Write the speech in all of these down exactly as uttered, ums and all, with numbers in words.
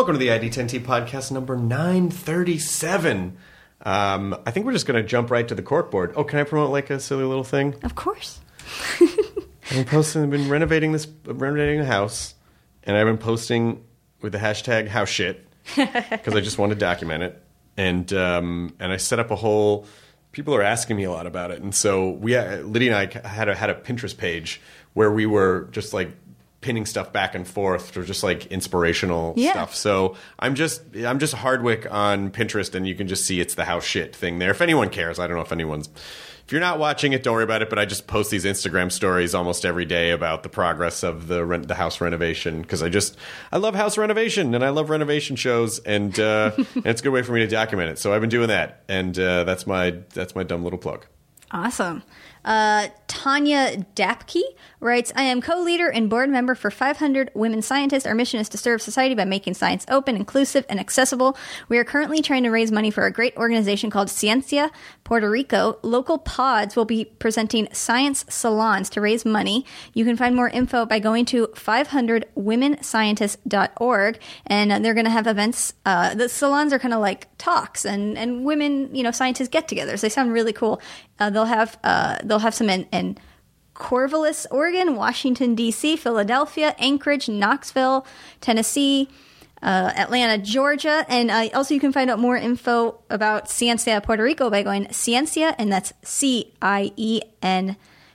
welcome to the I D ten T podcast number nine thirty-seven. Um, I think we're just going to jump right to the corkboard. Oh, can I promote like a silly little thing? Of course. I've been posting, I've been renovating this, renovating the house, and I've been posting with the hashtag house shit because I just want to document it. And um, and I set up a whole. People are asking me a lot about it, and so we, uh, Lydia and I had a had a Pinterest page where we were just like pinning stuff back and forth for just like inspirational yeah. stuff. So I'm just I'm just Hardwick on Pinterest, and you can just see it's the house shit thing there. If anyone cares, I don't know if anyone's. If you're not watching it, don't worry about it. But I just post these Instagram stories almost every day about the progress of the rent, the house renovation because I just I love house renovation and I love renovation shows, and, uh, and it's a good way for me to document it. So I've been doing that, and uh, that's my that's my dumb little plug. Awesome. Uh, Tanya Dapke writes, I am co-leader and board member for five hundred Women Scientists. Our mission is to serve society by making science open, inclusive, and accessible. We are currently trying to raise money for a great organization called Ciencia Puerto Rico. Local pods will be presenting science salons to raise money. You can find more info by going to five hundred women scientists dot org, and uh, they're going to have events. Uh, the salons are kind of like talks, and, and women, you know, scientists get-togethers. They sound really cool. Uh, they'll have uh, they'll have some in, in Corvallis, Oregon, Washington, D C, Philadelphia, Anchorage, Knoxville, Tennessee, uh, Atlanta, Georgia. And uh, also you can find out more info about Ciencia Puerto Rico by going Ciencia, and that's C I E N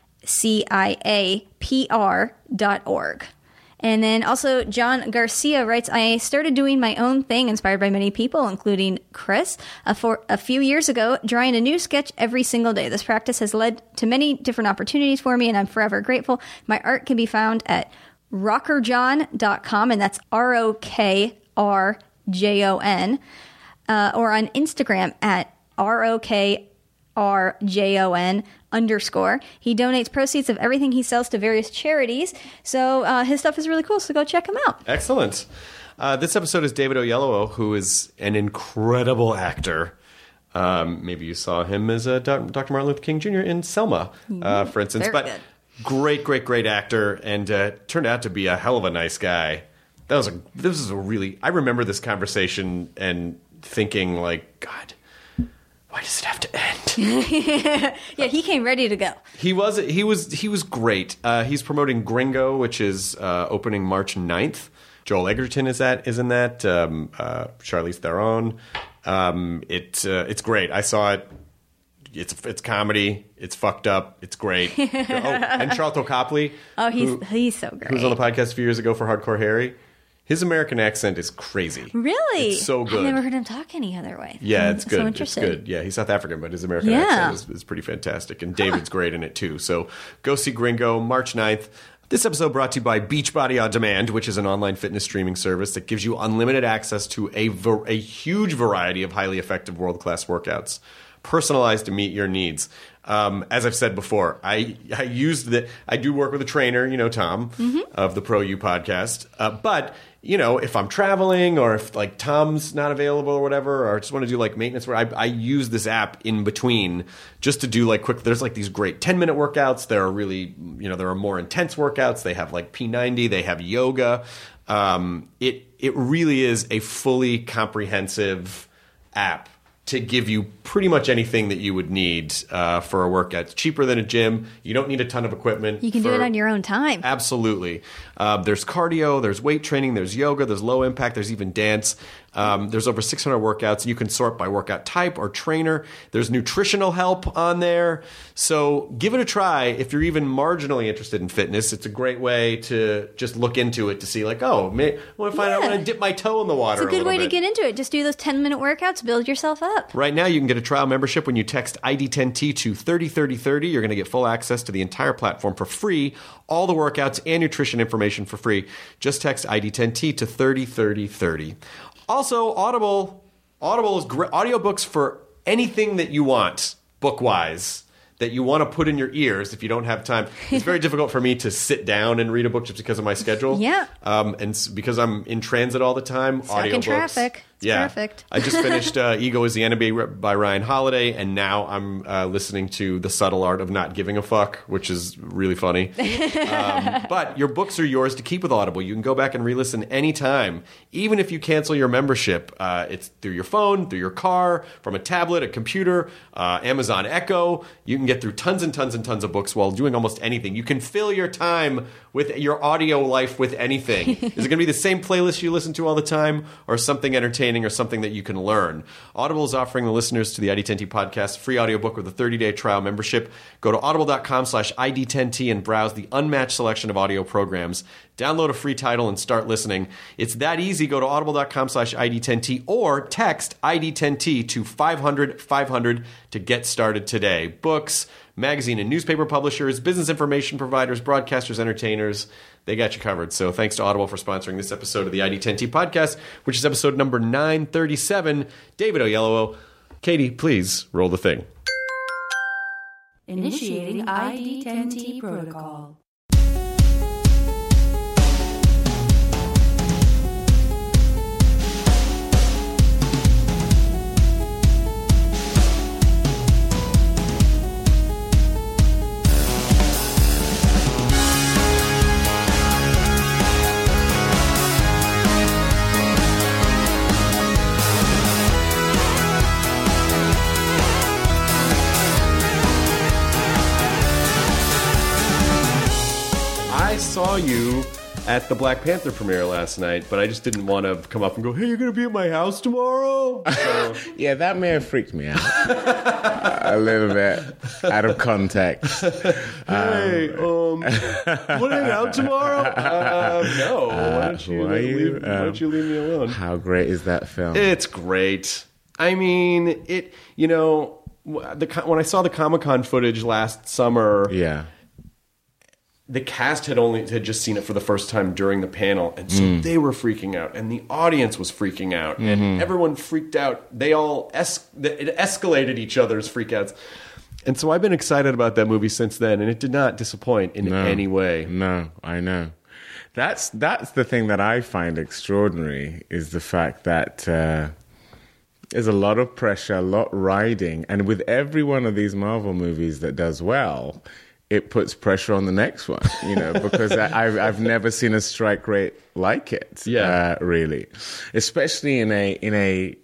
C I A P R dot org. And then also John Garcia writes, I started doing my own thing inspired by many people, including Chris, uh, for a few years ago, drawing a new sketch every single day. This practice has led to many different opportunities for me, and I'm forever grateful. My art can be found at rocker john dot com, and that's R O K R J O N, uh, or on Instagram at R O K R J O N underscore. He donates proceeds of everything he sells to various charities. So uh, his stuff is really cool. So go check him out. Excellent. Uh, this episode is David Oyelowo, who is an incredible actor. Um, maybe you saw him as uh, Doctor Martin Luther King Junior in Selma, uh, for instance. Very but good. Great, great, great actor, and uh, turned out to be a hell of a nice guy. That was a. This is a really. I remember this conversation and thinking, like, God, why does it have to end? Yeah, he came ready to go. He was he was he was great. Uh, he's promoting Gringo, which is uh, opening March ninth. Joel Edgerton is that is in that. Um, uh, Charlize Theron. Um, it uh, it's great. I saw it. It's it's comedy. It's fucked up. It's great. Oh, and Charlton Copley. Oh, he's who, he's so great. Who was on the podcast a few years ago for Hardcore Harry. His American accent is crazy. Really? It's so good. I've never heard him talk any other way. Yeah, I'm it's good. So it's interested. good. Yeah, he's South African, but his American Yeah. accent is, is pretty fantastic. And David's great in it, too. So go see Gringo, March ninth. This episode brought to you by Beachbody On Demand, which is an online fitness streaming service that gives you unlimited access to a, ver- a huge variety of highly effective world-class workouts, personalized to meet your needs. Um, as I've said before, I I used the I do work with a trainer, you know, Tom, mm-hmm. of the Pro U podcast. Uh, but you know, if I'm traveling or if like Tom's not available or whatever, or I just want to do like maintenance where I, I use this app in between just to do like quick. There's like these great ten minute workouts. There are really, you know, there are more intense workouts. They have like P ninety. They have yoga. Um, it it really is a fully comprehensive app to give you pretty much anything that you would need uh, for a workout. It's cheaper than a gym. You don't need a ton of equipment. You can for, do it on your own time. Absolutely. Uh, there's cardio, there's weight training, there's yoga, there's low impact, there's even dance. Um, there's over six hundred workouts, and you can sort by workout type or trainer. There's nutritional help on there. So give it a try if you're even marginally interested in fitness. It's a great way to just look into it to see like, oh, may, I want to find Yeah. out, I want to dip my toe in the water It's a good a way bit. to get into it. Just do those ten minute workouts, build yourself up. Right now, you can get a trial membership when you text I D ten T to thirty thirty thirty. You're going to get full access to the entire platform for free, all the workouts and nutrition information for free. Just text I D ten T to thirty thirty thirty. Also, Audible. Audible is great. Audiobooks for anything that you want, book-wise, that you want to put in your ears if you don't have time. It's very difficult for me to sit down and read a book just because of my schedule. Yeah. Um, and s- because I'm in transit all the time, Stuck in audiobooks. traffic. Yeah. Perfect. I just finished uh, Ego is the Enemy by Ryan Holiday, and now I'm uh, listening to The Subtle Art of Not Giving a Fuck, which is really funny. um, but your books are yours to keep with Audible. You can go back and re-listen anytime, even if you cancel your membership. Uh, it's through your phone, through your car, from a tablet, a computer, uh, Amazon Echo. You can get through tons and tons and tons of books while doing almost anything. You can fill your time with your audio life with anything. Is it going to be the same playlist you listen to all the time, or something entertaining, or something that you can learn? Audible is offering the listeners to the I D ten T podcast a free audiobook with a thirty-day trial membership. Go to audible.com slash I D ten T and browse the unmatched selection of audio programs. Download a free title and start listening. It's that easy. Go to audible.com slash I D ten T or text I D ten T to five hundred five hundred to get started today. Books, magazine and newspaper publishers, business information providers, broadcasters, entertainers, they got you covered. So thanks to Audible for sponsoring this episode of the I D ten T podcast, which is episode number nine thirty-seven. David Oyelowo, Katie, please roll the thing. Initiating I D ten T protocol. I saw you at the Black Panther premiere last night, but I just didn't want to come up and go, hey, you're going to be at my house tomorrow? So. Yeah, that may have freaked me out a little bit out of context. Hey, um, want to hang out tomorrow? Uh, no. Why don't you, why are you, leave, why don't you leave me alone? How great is that film? It's great. I mean, it. You know, the when I saw the Comic-Con footage last summer, yeah. the cast had only had just seen it for the first time during the panel, and so mm. they were freaking out, and the audience was freaking out, mm-hmm. and everyone freaked out. They all es- it escalated each other's freakouts, and so I've been excited about that movie since then, and it did not disappoint in no, any way. No, I know. That's that's the thing that I find extraordinary is the fact that uh, there's a lot of pressure, a lot riding, and with every one of these Marvel movies that does well, it puts pressure on the next one, you know, because I, I've I've never seen a strike rate like it. Yeah, uh, really, especially in a in a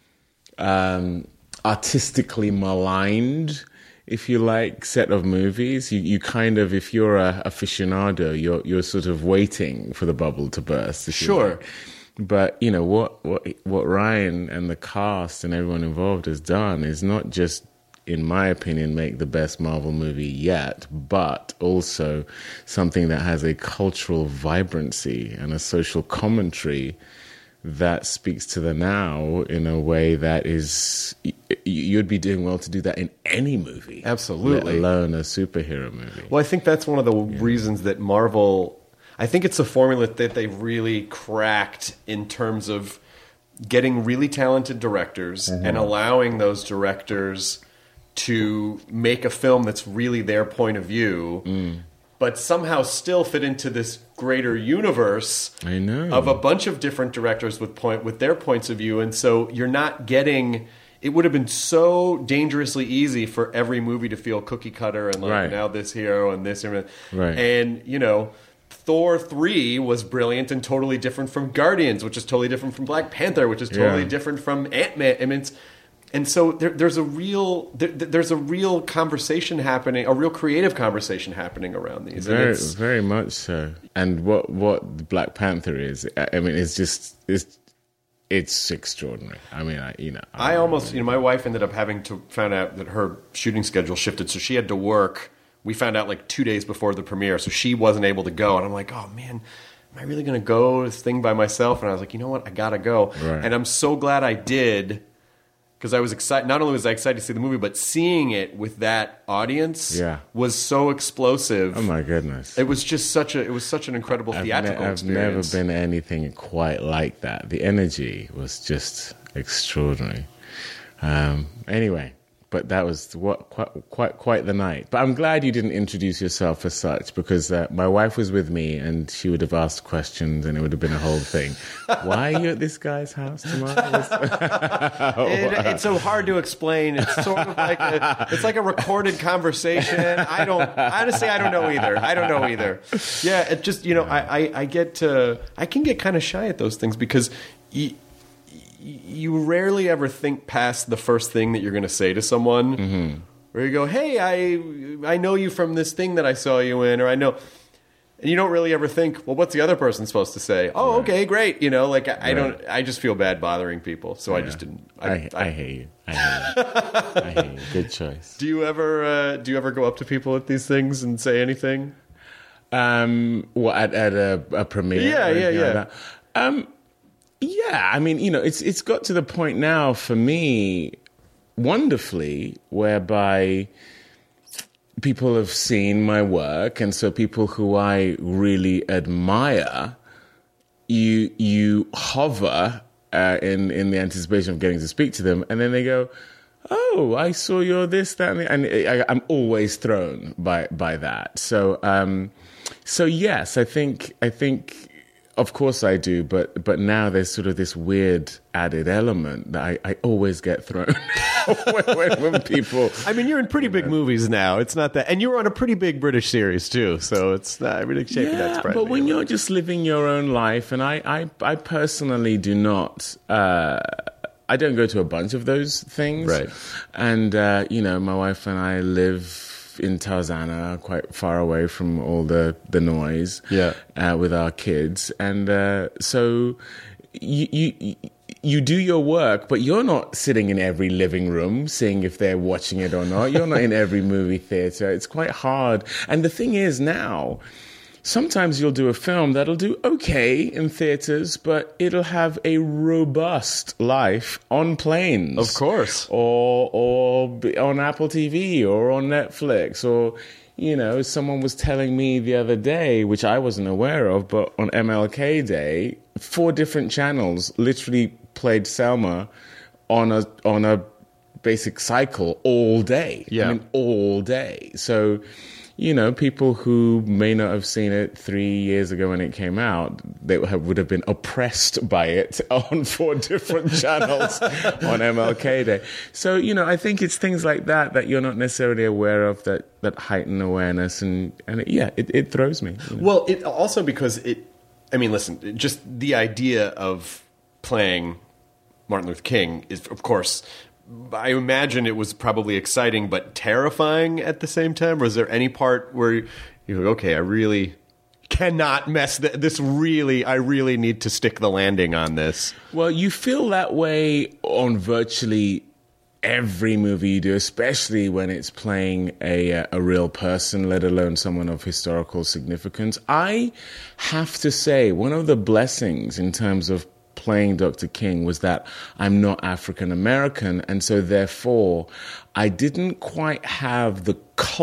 um, artistically maligned, if you like, set of movies. You you kind of, if you're a aficionado, you're you're sort of waiting for the bubble to burst. Sure. But, you know, what, what what Ryan and the cast and everyone involved has done is not just, in my opinion, make the best Marvel movie yet, but also something that has a cultural vibrancy and a social commentary that speaks to the now in a way that is, you'd be doing well to do that in any movie. Absolutely. Let alone a superhero movie. Well, I think that's one of the yeah. reasons that Marvel, I think it's a formula that they've really cracked in terms of getting really talented directors mm-hmm. and allowing those directors to make a film that's really their point of view, mm. but somehow still fit into this greater universe I know. of a bunch of different directors with point with their points of view. And so you're not getting... It would have been so dangerously easy for every movie to feel cookie cutter and like right. now this hero and this hero. Right. And, you know... Thor three was brilliant and totally different from Guardians, which is totally different from Black Panther, which is totally yeah. different from Ant-Man. I mean, it's, and so there, there's a real there, there's a real conversation happening, a real creative conversation happening around these. Very, and it's, very much so. And what what Black Panther is, I mean, it's just it's it's extraordinary. I mean, I, you know, I, I almost you know my wife ended up having to find out that her shooting schedule shifted, so she had to work. We found out like two days before the premiere, so she wasn't able to go. And I'm like, oh, man, am I really going to go to this thing by myself? And I was like, you know what? I got to go. Right. And I'm so glad I did because I was excited. Not only was I excited to see the movie, but seeing it with that audience yeah. was so explosive. Oh, my goodness. It was just such a, it was such an incredible theatrical I've ne- I've experience. never been anything quite like that. The energy was just extraordinary. Um, anyway. but that was what quite quite quite the night. But I'm glad you didn't introduce yourself as such, because uh, my wife was with me and she would have asked questions and it would have been a whole thing. Why are you at this guy's house tomorrow? it, it's so hard to explain. It's sort of like a, it's like a recorded conversation. I don't honestly. I don't know either. I don't know either. Yeah, it just you know I I, I get uh, I can get kind of shy at those things because. You, You rarely ever think past the first thing that you're going to say to someone, mm-hmm. where you go, "Hey, I I know you from this thing that I saw you in," or I know, and you don't really ever think, "Well, what's the other person supposed to say?" Oh, right. Okay, great. You know, like I, I right. don't. I just feel bad bothering people, so yeah. I just didn't. I, I, I, I hate you. I hate you. I hate you. Good choice. Do you ever uh, do you ever go up to people at these things and say anything? Um, well, at at a, a premiere. Yeah, yeah, yeah. Like um. Yeah, I mean, you know, it's it's got to the point now for me, wonderfully, whereby people have seen my work, and so people who I really admire, you you hover uh, in in the anticipation of getting to speak to them, and then they go, "Oh, I saw your this, that," and, the, and I, I'm always thrown by by that. So, um, so yes, I think I think. Of course I do, but but now there's sort of this weird added element that I, I always get thrown when, when, when people... I mean, you're in pretty big know. movies now. It's not that... And you were on a pretty big British series, too, so it's not really shaping yeah, that spread. But when you're just living your own life, and I, I, I personally do not... Uh, I don't go to a bunch of those things. Right. And, uh, you know, my wife and I live... in Tarzana, quite far away from all the, the noise, yeah. uh, with our kids. And uh, so you, you you do your work, but you're not sitting in every living room seeing if they're watching it or not. You're not in every movie theater. It's quite hard. And the thing is now, sometimes you'll do a film that'll do okay in theaters, but it'll have a robust life on planes. Of course. Or or on Apple T V or on Netflix. Or, you know, someone was telling me the other day, which I wasn't aware of, but on M L K Day, four different channels literally played Selma on a on a basic cycle all day. Yeah. I mean, all day. So... You know, people who may not have seen it three years ago when it came out, they would have been oppressed by it on four different channels on M L K Day. So, you know, I think it's things like that that you're not necessarily aware of that, that heighten awareness. And, and it, yeah, it, it throws me. You know? Well, it also because it, I mean, listen, just the idea of playing Martin Luther King is, of course... I imagine it was probably exciting but terrifying at the same time. Was there any part where you're like, okay, I really cannot mess th- this really, I really need to stick the landing on this? Well, you feel that way on virtually every movie you do, especially when it's playing a, a real person, let alone someone of historical significance. I have to say, one of the blessings in terms of playing Doctor King was that I'm not African American, and so therefore I didn't quite have the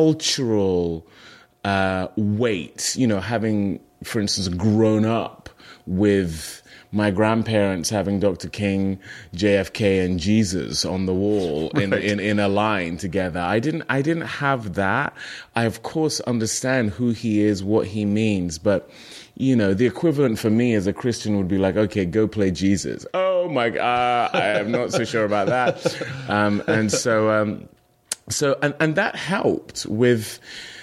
cultural uh, weight, you know, having, for instance, grown up with my grandparents having Doctor King, J F K, and Jesus on the wall in, right. in, in a line together. I didn't I didn't have that. I of course understand who he is, what he means, but you know, the equivalent for me as a Christian would be like, okay, go play Jesus. Oh my God, I am not so sure about that. Um, and so, um, so, and, and that helped with,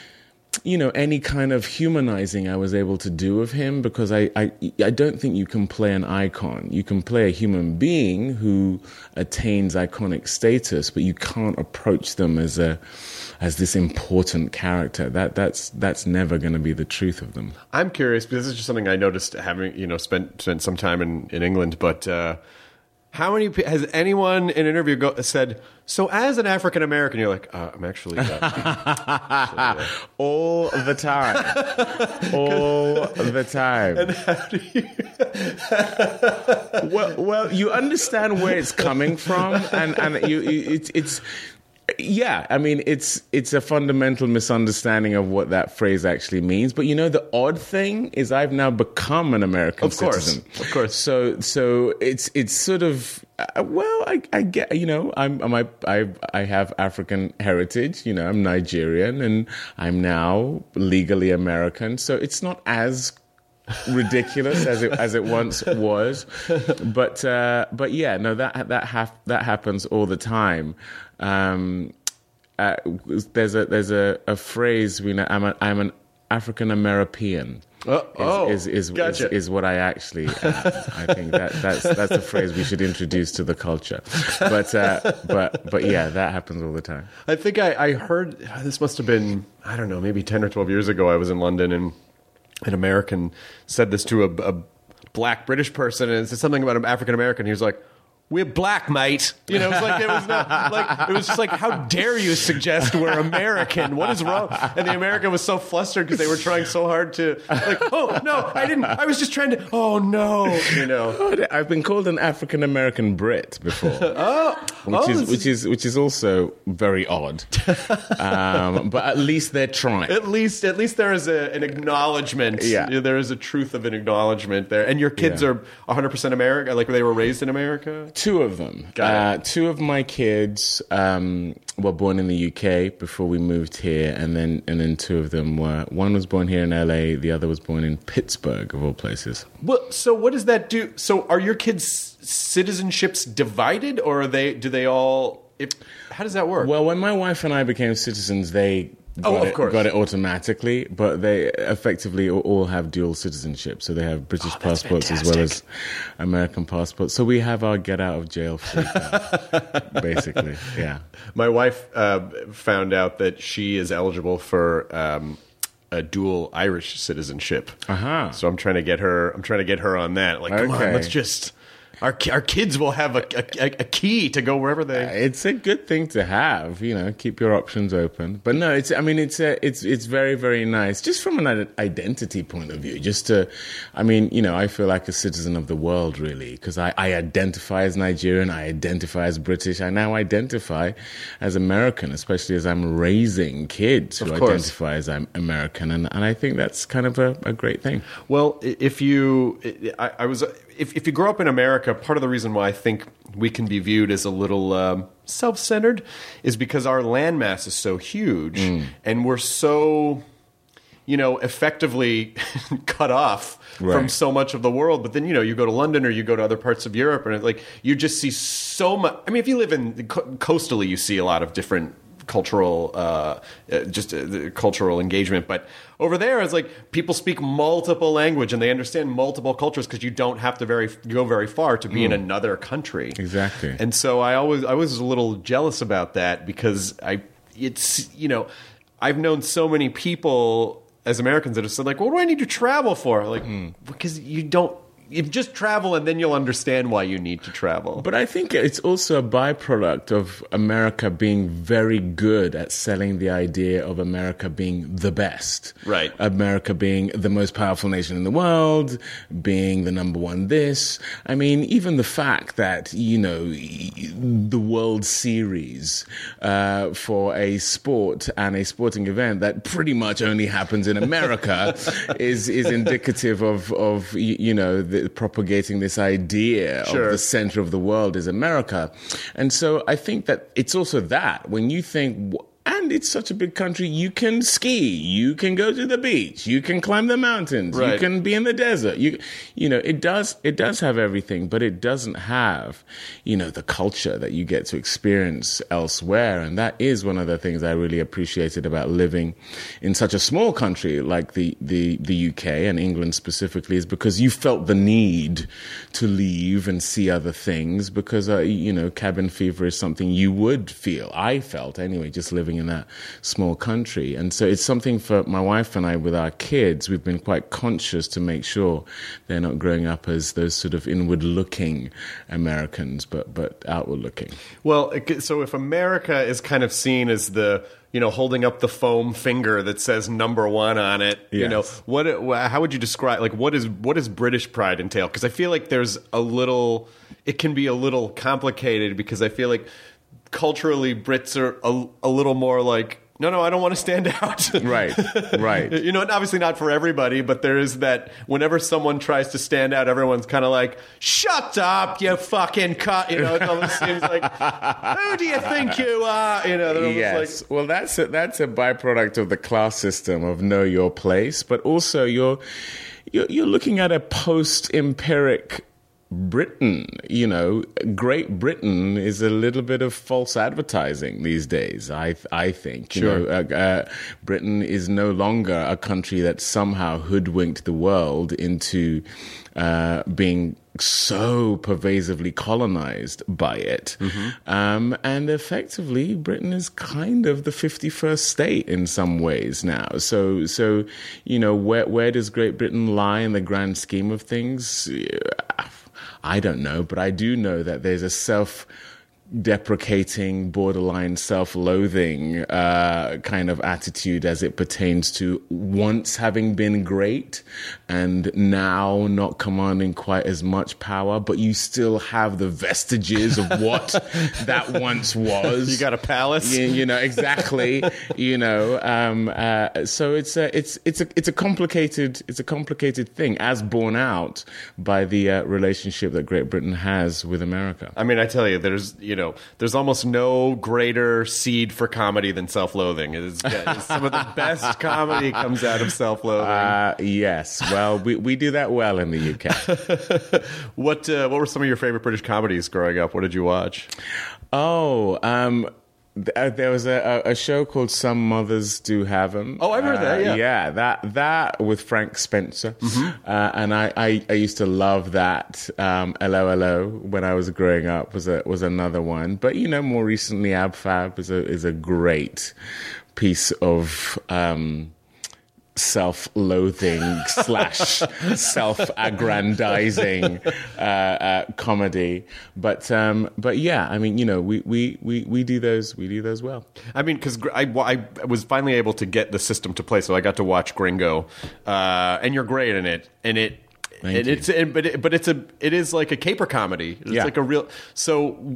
you know, any kind of humanizing I was able to do of him, because I, I, I don't think you can play an icon. You can play a human being who attains iconic status, but you can't approach them as a, as this important character. That that's that's never going to be the truth of them. I'm curious, because this is just something I noticed having, you know, spent spent some time in, in England, but uh, how many, has anyone in an interview go, said, so as an African American, you're like, uh, I'm actually, uh, actually uh, all the time, all the time. And how do you? well, well, you understand where it's coming from, and and you, it's it's. Yeah, I mean, it's it's a fundamental misunderstanding of what that phrase actually means. But you know, the odd thing is, I've now become an American Of course, citizen. of course. So so it's it's sort of uh, well, I, I get you know, I'm, I'm I I I have African heritage. You know, I'm Nigerian, and I'm now legally American. So it's not as ridiculous as it as it once was, but uh, but yeah, no, that that hap- that happens all the time. Um, uh, there's a there's a, a phrase we know. I'm a, I'm an African American. Oh, oh, is is is, gotcha. is is what I actually am. I think that that's that's a phrase we should introduce to the culture. But uh, but but yeah, that happens all the time. I think I, I heard this must have been I don't know maybe ten or twelve years ago. I was in London and an American said this to a, a black British person, and it said something about an African American. He was like, "We're black, mate." You know, it was like it was not like it was just like, "How dare you suggest we're American? What is wrong?" And the American was so flustered because they were trying so hard to like, "Oh no, I didn't. I was just trying to." Oh no, you know. I've been called an African American Brit before. oh, which oh, is which is which is also very odd. um, but at least they're trying. At least, at least there is a, an acknowledgement. Yeah. There is a truth of an acknowledgement there. And your kids Yeah. are one hundred percent American, like they were raised in America? Two of them. Got it. Uh, two of my kids um, were born in the U K before we moved here, and then and then two of them were. One was born here in L A. The other was born in Pittsburgh, of all places. Well, so what does that do? So are your kids' citizenships divided, or are they? Do they all? If, how does that work? Well, when my wife and I became citizens, they got, Oh, of it, course. got it automatically, but they effectively all- all have dual citizenship. So they have British Oh, that's passports as well as fantastic. American passports. So we have our get out of jail free card, basically. Yeah. My wife uh, found out that she is eligible for um, a dual Irish citizenship. Uh-huh. So I'm trying to get her. I'm trying to get her on that. Like, come on, Okay. let's just. Our our kids will have a, a, a key to go wherever they. It's a good thing to have, you know, keep your options open. But no, it's, I mean, it's a, it's, it's very, very nice just from an id- identity point of view. Just to, I mean, you know, I feel like a citizen of the world, really, because I, I identify as Nigerian, I identify as British, I now identify as American, especially as I'm raising kids who Of course. identify as I'm American. And, and I think that's kind of a, a great thing. Well, i- if you, I, I was, if if you grow up in America, part of the reason why I think we can be viewed as a little um, self-centered is because our landmass is so huge, Mm. and we're so, you know, effectively cut off from Right. so much of the world. But then, you know, you go to London or you go to other parts of Europe, and it, like you just see so much. I mean, if you live in co- coastally, you see a lot of different cultural, uh, uh, just uh, the cultural engagement. But over there, it's like people speak multiple language and they understand multiple cultures because you don't have to very go very far to be in another country. Exactly. And so I always I was a little jealous about that because I it's you know I've known so many people as Americans that have said like, what do I need to travel for? Like because you don't. You just travel and then you'll understand why you need to travel. But I think it's also a byproduct of America being very good at selling the idea of America being the best. Right. America being the most powerful nation in the world, being the number one this. I mean, even the fact that, you know, the World Series uh, for a sport and a sporting event that pretty much only happens in America is is indicative of, of y- you know, the propagating this idea Sure. of the center of the world is America. And so I think that it's also that when you think, and it's such a big country, you can ski, you can go to the beach, you can climb the mountains, you Right. can be in the desert. You, you know, it does, it does have everything, but it doesn't have, you know, the culture that you get to experience elsewhere. And that is one of the things I really appreciated about living in such a small country like the, the, the U K and England specifically, is because you felt the need to leave and see other things because, uh, you know, cabin fever is something you would feel. I felt anyway, just living in that small country. And so it's something for my wife and I with our kids. We've been quite conscious to make sure they're not growing up as those sort of inward looking Americans, but, but outward looking. Well, it- so if America is kind of seen as the, you know, holding up the foam finger that says number one on it, you know, Yes. what, how would you describe, like, what is, what does British pride entail? Because I feel like there's a little, it can be a little complicated because I feel like culturally Brits are a, a little more like, no, no, I don't want to stand out. Right, right. You know, and obviously not for everybody, but there is that whenever someone tries to stand out, everyone's kind of like, shut up, you fucking cut. You know, it almost seems like, who do you think you are? You know, they're almost Yes. like, Well, that's a, that's a byproduct of the class system of know your place, but also you're you're, you're looking at a post-empiric Britain. You know, Great Britain is a little bit of false advertising these days. I I think. You Sure. know, uh, uh, Britain is no longer a country that somehow hoodwinked the world into uh, being so pervasively colonized by it. Mm-hmm. Um, and effectively, Britain is kind of the fifty-first state in some ways now. So, so you know, where where does Great Britain lie in the grand scheme of things? I don't know, but I do know that there's a self deprecating, borderline self-loathing uh, kind of attitude as it pertains to once having been great and now not commanding quite as much power, but you still have the vestiges of what that once was. you got a palace? You, you know, exactly. you know, um, uh, so it's a, it's it's a it's a complicated it's a complicated thing, as borne out by the uh, relationship that Great Britain has with America. I mean, I tell you, there's, you know, there's almost no greater seed for comedy than self-loathing. It's, it's some of the best comedy comes out of self-loathing. Uh, yes. Well, we, we do that well in the U K. what uh, what were some of your favorite British comedies growing up? What did you watch? Oh, um, th- uh, there was a, a show called Some Mothers Do Have 'Em. Oh, I've heard uh, that, yeah. Yeah, that that with Frank Spencer. Mm-hmm. Uh, and I, I, I used to love that. Um, L O L O, when I was growing up, was a, was another one. But, you know, more recently, Ab Fab is a, is a great piece of... Um, self-loathing slash self-aggrandizing uh, uh, comedy, but um, but yeah, I mean, you know, we, we, we, we do those we do those well. I mean, because I, I was finally able to get the system to play, so I got to watch Gringo, uh, and you're great in it, and it. Thank and you. it's it, but it, but it's a it is like a caper comedy. It's Yeah. like a real. So,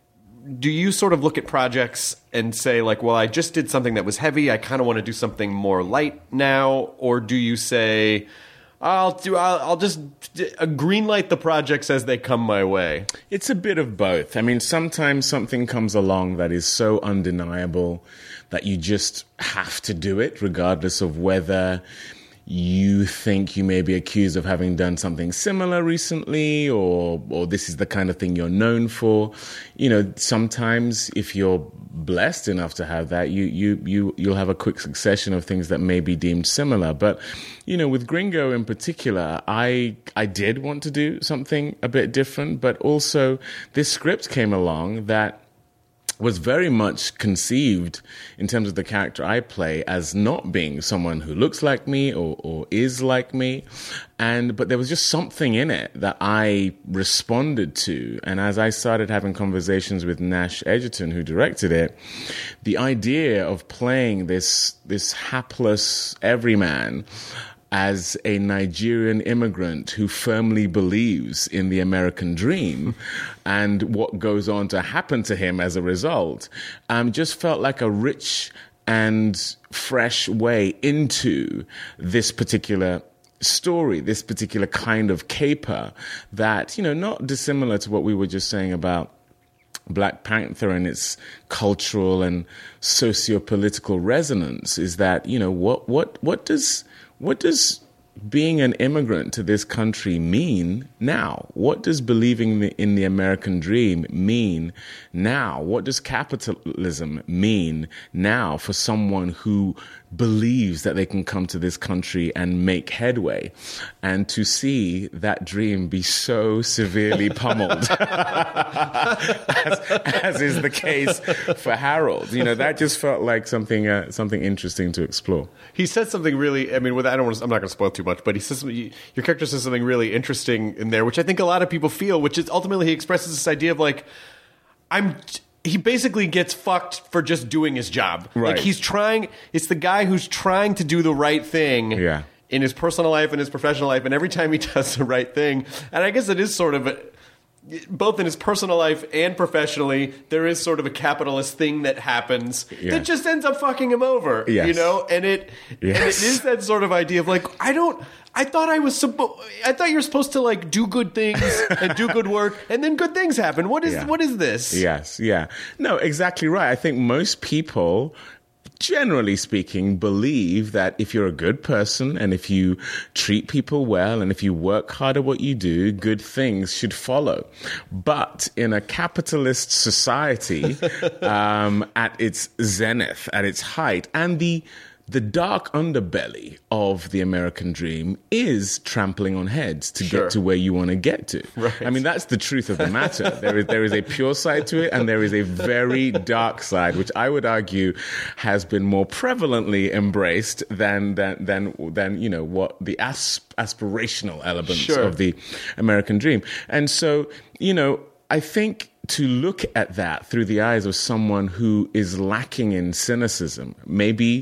do you sort of look at projects and say like, well, I just did something that was heavy. I kind of want to do something more light now, or do you say, I'll do I'll, I'll just uh, green light the projects as they come my way? It's a bit of both. I mean, sometimes something comes along that is so undeniable that you just have to do it, regardless of whether you think you may be accused of having done something similar recently, or or this is the kind of thing you're known for. You know, sometimes if you're blessed enough to have that, you you you you'll have a quick succession of things that may be deemed similar. But you know, with Gringo in particular, I I did want to do something a bit different, but also this script came along that was very much conceived in terms of the character I play as not being someone who looks like me or, or is like me. And, but there was just something in it that I responded to. And as I started having conversations with Nash Edgerton, who directed it, the idea of playing this, this hapless everyman as a Nigerian immigrant who firmly believes in the American dream and what goes on to happen to him as a result, um, just felt like a rich and fresh way into this particular story, this particular kind of caper that, you know, not dissimilar to what we were just saying about Black Panther and its cultural and socio-political resonance, is that, you know, what what what does what does being an immigrant to this country mean now? What does believing in the American dream mean now? What does capitalism mean now for someone who believes that they can come to this country and make headway? And to see that dream be so severely pummeled, as, as is the case for Harold, you know, that just felt like something uh, something interesting to explore. He said something really, I mean, with, I don't want to, I'm not going to spoil too much, but he says, something- your character says something really interesting in there, which I think a lot of people feel, which is ultimately he expresses this idea of like, I'm, he basically gets fucked for just doing his job. Right. Like he's trying, it's the guy who's trying to do the right thing. Yeah. In his personal life and his professional life, and every time he does the right thing, and I guess it is sort of a, both in his personal life and professionally, there is sort of a capitalist thing that happens Yeah. that just ends up fucking him over. Yes. You know, and it Yes. and it is that sort of idea of like, I don't. I thought I was supposed. I thought you're supposed to like do good things and do good work, and then good things happen. What is Yeah. what is this? Yes, yeah. No, exactly right. I think most people, generally speaking, believe that if you're a good person and if you treat people well and if you work hard at what you do, good things should follow. But in a capitalist society, um, at its zenith, at its height, and the The dark underbelly of the American dream is trampling on heads to Sure. get to where you want to get to. Right. I mean, that's the truth of the matter. There is there is a pure side to it, and there is a very dark side, which I would argue has been more prevalently embraced than than than than you know what the asp- aspirational elements Sure. of the American dream. And so, you know, I think to look at that through the eyes of someone who is lacking in cynicism, maybe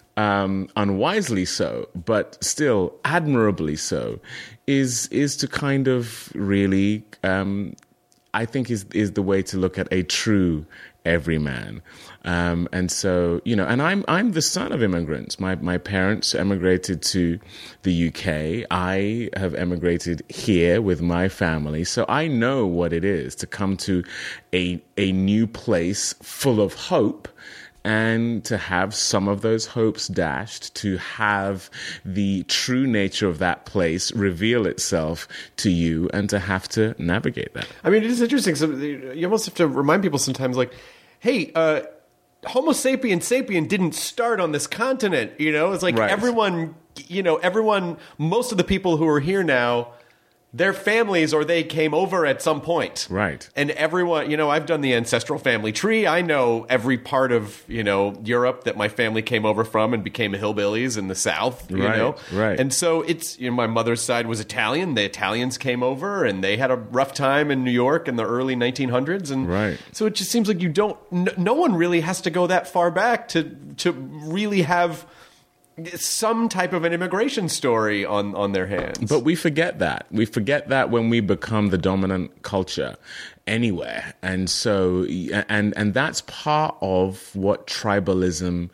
um, unwisely so, but still admirably so, is is to kind of really, um, I think, is is the way to look at a true everyman. Um, and so, you know, and I'm I'm the son of immigrants. My my parents emigrated to the U K. I have emigrated here with my family. So I know what it is to come to a a new place full of hope, and to have some of those hopes dashed, to have the true nature of that place reveal itself to you, and to have to navigate that. I mean, it is interesting. So you almost have to remind people sometimes, like, hey, uh, Homo sapien sapien didn't start on this continent. You know, it's like Right. everyone, you know, everyone, most of the people who are here now, their families or they came over at some point. Right. And everyone, you know, I've done the ancestral family tree. I know every part of, you know, Europe that my family came over from and became hillbillies in the South, you Right, know? right. And so it's, you know, my mother's side was Italian. The Italians came over and they had a rough time in New York in the early nineteen hundreds. And Right. so it just seems like you don't, no, no one really has to go that far back to, to really have some type of an immigration story on, on their hands. But we forget that. We forget that when we become the dominant culture anywhere. And so, and, and that's part of what tribalism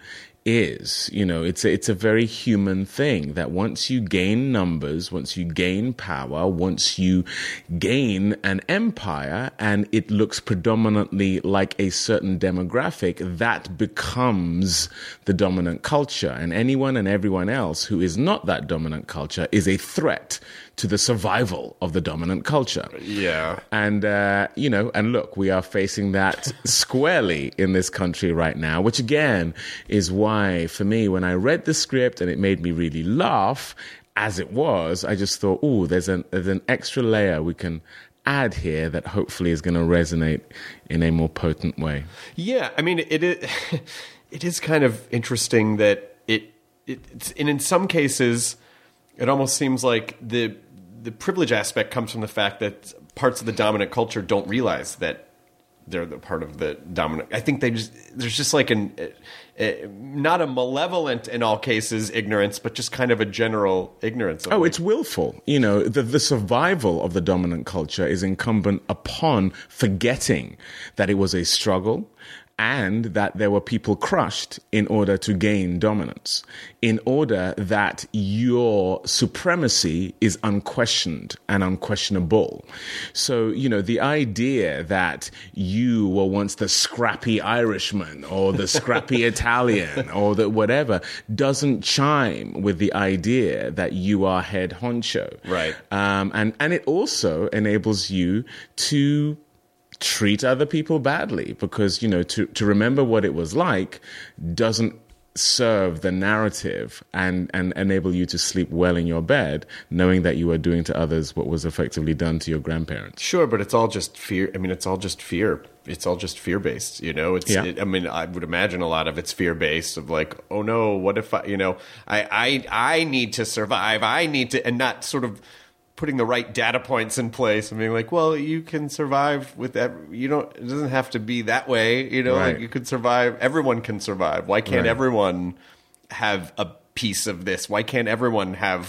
is. You know, it's a, it's a very human thing that once you gain numbers, once you gain power, once you gain an empire and it looks predominantly like a certain demographic, that becomes the dominant culture. And anyone and everyone else who is not that dominant culture is a threat to the survival of the dominant culture. Yeah. And, uh, you know, and look, we are facing that squarely in this country right now, which again is why, for me, when I read the script and it made me really laugh, as it was, I just thought, oh, there's an, there's an extra layer we can add here that hopefully is going to resonate in a more potent way. Yeah, I mean, it is, it is kind of interesting that it, it it's, and in some cases, it almost seems like the the privilege aspect comes from the fact that parts of the dominant culture don't realize that they're the part of the dominant. I think they just there's just like an uh, uh, not a malevolent in all cases ignorance, but just kind of a general ignorance. Of Oh, like, it's willful. You know, the, the survival of the dominant culture is incumbent upon forgetting that it was a struggle and that there were people crushed in order to gain dominance, in order that your supremacy is unquestioned and unquestionable. So, you know, the idea that you were once the scrappy Irishman or the scrappy Italian or the whatever doesn't chime with the idea that you are head honcho. Right. Um, and, and it also enables you to treat other people badly because, you know, to, to remember what it was like doesn't serve the narrative and, and enable you to sleep well in your bed, knowing that you are doing to others what was effectively done to your grandparents. Sure, but it's all just fear. I mean, it's all just fear. It's all just fear-based, you know? It's. Yeah. It, I mean, I would imagine a lot of it's fear-based of like, oh no, what if I, you know, I, I, I need to survive. I need to, and not sort of putting the right data points in place and being like, well, you can survive with that. You don't, it doesn't have to be that way. You know, Right. like you could survive. Everyone can survive. Why can't Right. everyone have a piece of this? Why can't everyone have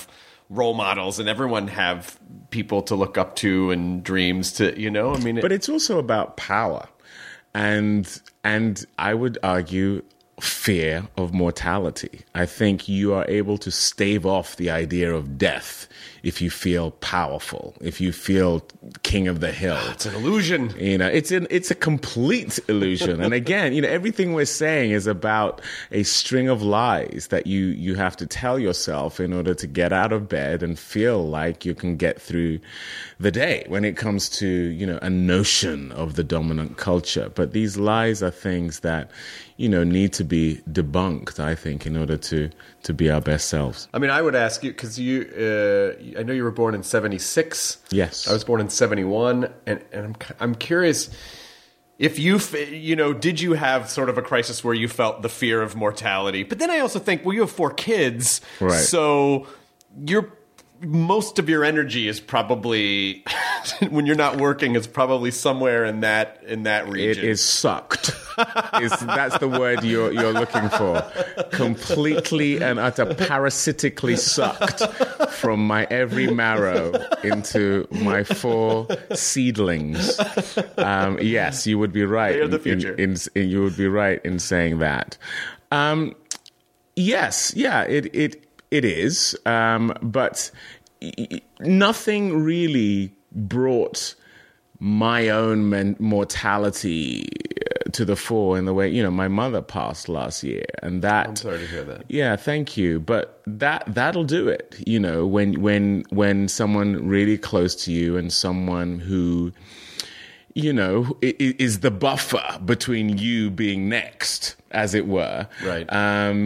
role models, and everyone have people to look up to and dreams to, you know, I mean, it, but it's also about power, and and I would argue fear of mortality. I think you are able to stave off the idea of death if you feel powerful, if you feel king of the hill. It's an illusion. You know, it's an it's a complete illusion. And again, you know, everything we're saying is about a string of lies that you you have to tell yourself in order to get out of bed and feel like you can get through the day when it comes to, you know, a notion of the dominant culture. But these lies are things that, you know, need to be debunked, I think, in order to to be our best selves. I mean, I would ask you, because you, uh, I know you were born in seventy-six. Yes. I was born in seventy-one, and, and I'm I'm curious if you, you know, did you have sort of a crisis where you felt the fear of mortality? But then I also think, well, you have four kids, right? So you're most of your energy is probably when you're not working is probably somewhere in that in that region. It is sucked. is, that's the word you're you're looking for. Completely and utter parasitically sucked from my every marrow into my four seedlings. Um, yes, you would be right. They are the in, future. In, in, you would be right in saying that. Um, yes, yeah, it it. It is, um, but nothing really brought my own men- mortality to the fore in the way, you know, my mother passed last year, and that. I'm sorry to hear that. Yeah, thank you. But that that'll do it. You know, when when when someone really close to you and someone who, you know, is the buffer between you being next, as it were. Right. Um,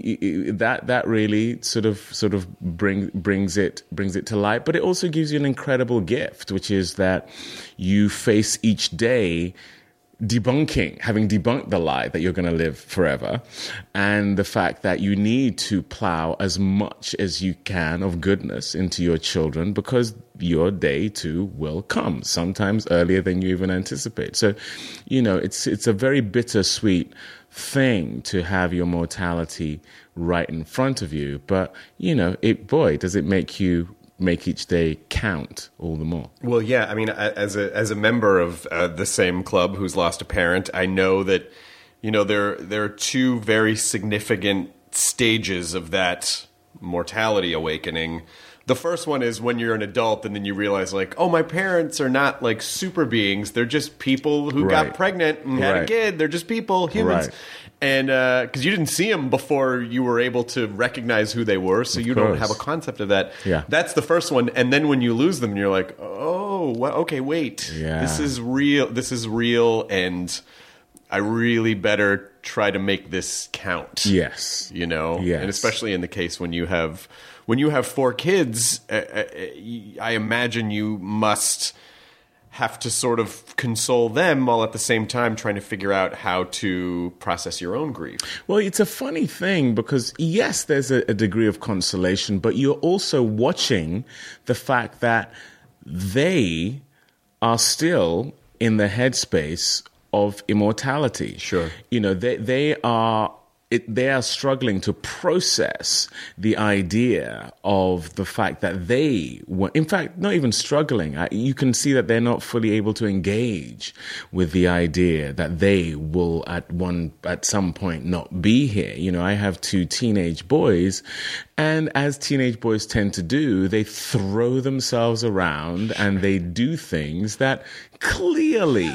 that that really sort of sort of bring brings it brings it to light. But it also gives you an incredible gift, which is that you face each day debunking, having debunked the lie that you're going to live forever, and the fact that you need to plow as much as you can of goodness into your children, because your day too will come, sometimes earlier than you even anticipate. So, you know, it's it's a very bittersweet thing to have your mortality right in front of you. But, you know, it boy, does it make you make each day count all the more. Well, yeah, I mean, as a as a member of uh, the same club who's lost a parent, I know that, you know, there there are two very significant stages of that mortality awakening. The first one is when you're an adult and then you realize, like, oh, my parents are not like super beings. They're just people who Right. got pregnant and had Right. a kid. They're just people, humans. Right. And because uh, you didn't see them before you were able to recognize who they were, so Of you don't course. have a concept of that. Yeah. That's the first one. And then when you lose them, you're like, oh, well, okay, wait. Yeah. This is real. This is real. And I really better try to make this count. Yes. You know? Yes. And especially in the case when you have when you have four kids, uh, uh, I imagine you must have to sort of console them while at the same time trying to figure out how to process your own grief. Well, it's a funny thing because, yes, there's a, a degree of consolation, but you're also watching the fact that they are still in the headspace of immortality. Sure. You know, they, they are... It, they are struggling to process the idea of the fact that they were, in fact, not even struggling. I, you can see that they're not fully able to engage with the idea that they will at one, at some point not be here. You know, I have two teenage boys, and as teenage boys tend to do, they throw themselves around and they do things that clearly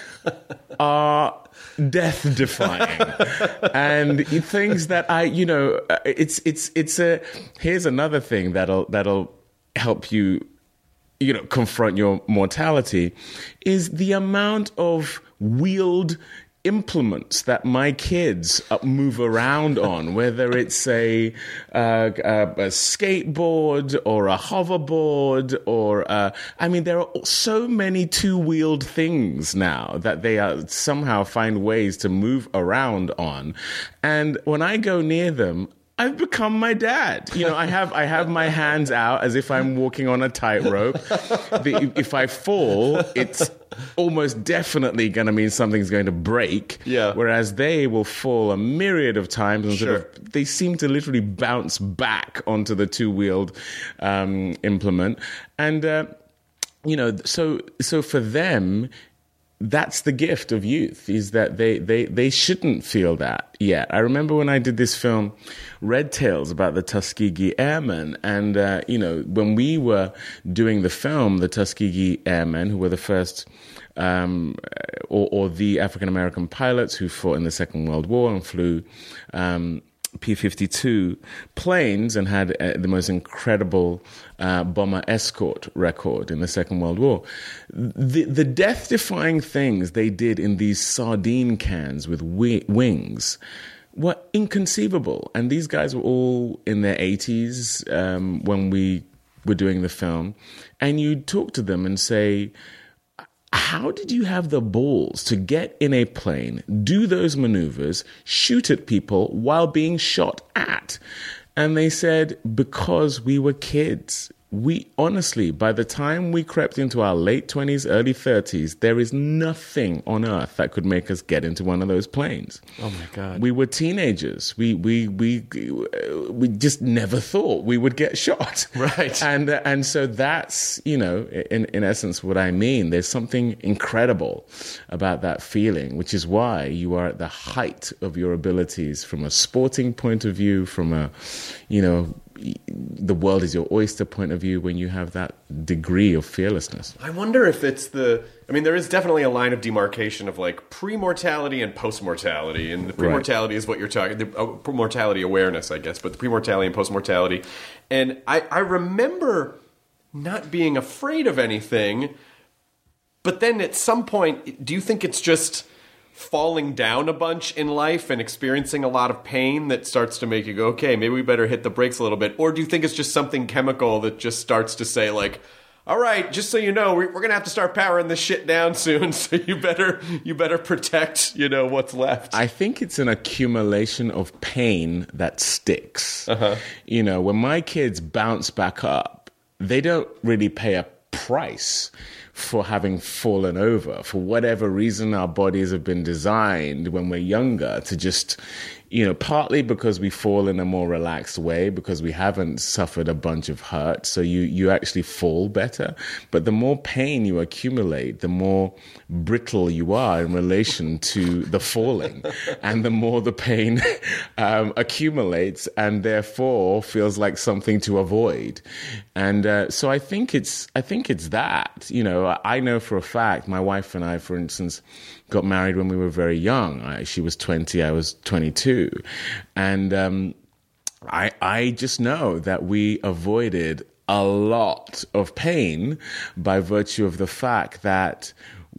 are death defying and things that I, you know, it's, it's, it's a, here's another thing that'll, that'll help you, you know, confront your mortality is the amount of wheeled implements that my kids move around on, whether it's a, uh, a skateboard or a hoverboard or, uh, I mean, there are so many two-wheeled things now that they are somehow find ways to move around on. And when I go near them, I've become my dad. You know, I have I have my hands out as if I'm walking on a tightrope. If I fall, it's almost definitely going to mean something's going to break. Yeah. Whereas they will fall a myriad of times and Sure. sort of, they seem to literally bounce back onto the two-wheeled um, implement. And, uh, you know, so so for them, that's the gift of youth, is that they, they, they shouldn't feel that yet. I remember when I did this film, Red Tails, about the Tuskegee Airmen. And, uh, you know, when we were doing the film, the Tuskegee Airmen, who were the first, um, or, or the African-American pilots who fought in the Second World War and flew um, P fifty-two planes and had uh, the most incredible uh, bomber escort record in the Second World War. The, the death-defying things they did in these sardine cans with wi- wings were inconceivable. And these guys were all in their eighties um, when we were doing the film. And you'd talk to them and say, how did you have the balls to get in a plane, do those maneuvers, shoot at people while being shot at? And they said, because we were kids. We honestly, by the time we crept into our late twenties, early thirties, there is nothing on earth that could make us get into one of those planes. Oh my God. We were teenagers. We we we we just never thought we would get shot. Right. And uh, and so that's, you know, in in essence what I mean. There's something incredible about that feeling, which is why you are at the height of your abilities from a sporting point of view, from a, you know, the world is your oyster point of view, when you have that degree of fearlessness. I wonder if it's the... I mean, there is definitely a line of demarcation of like pre-mortality and post-mortality. And the pre-mortality right. is what you're talking... The uh, pre-mortality awareness, I guess. But the pre-mortality and post-mortality. And I, I remember not being afraid of anything. But then at some point, do you think it's just falling down a bunch in life and experiencing a lot of pain that starts to make you go, okay, maybe we better hit the brakes a little bit? Or do you think it's just something chemical that just starts to say, like, all right, just so you know, we're, we're going to have to start powering this shit down soon, so you better you better protect, you know, what's left? I think it's an accumulation of pain that sticks. Uh-huh. You know, when my kids bounce back up, they don't really pay a price for having fallen over. For whatever reason, our bodies have been designed when we're younger to just, you know, partly because we fall in a more relaxed way, because we haven't suffered a bunch of hurt, so you, you actually fall better. But the more pain you accumulate, the more brittle you are in relation to the falling. And the more the pain um, accumulates and therefore feels like something to avoid. And uh, so I think it's I think it's that. You know, I know for a fact, my wife and I, for instance, got married when we were very young. I, she was twenty, I was twenty-two. And um, I, I just know that we avoided a lot of pain by virtue of the fact that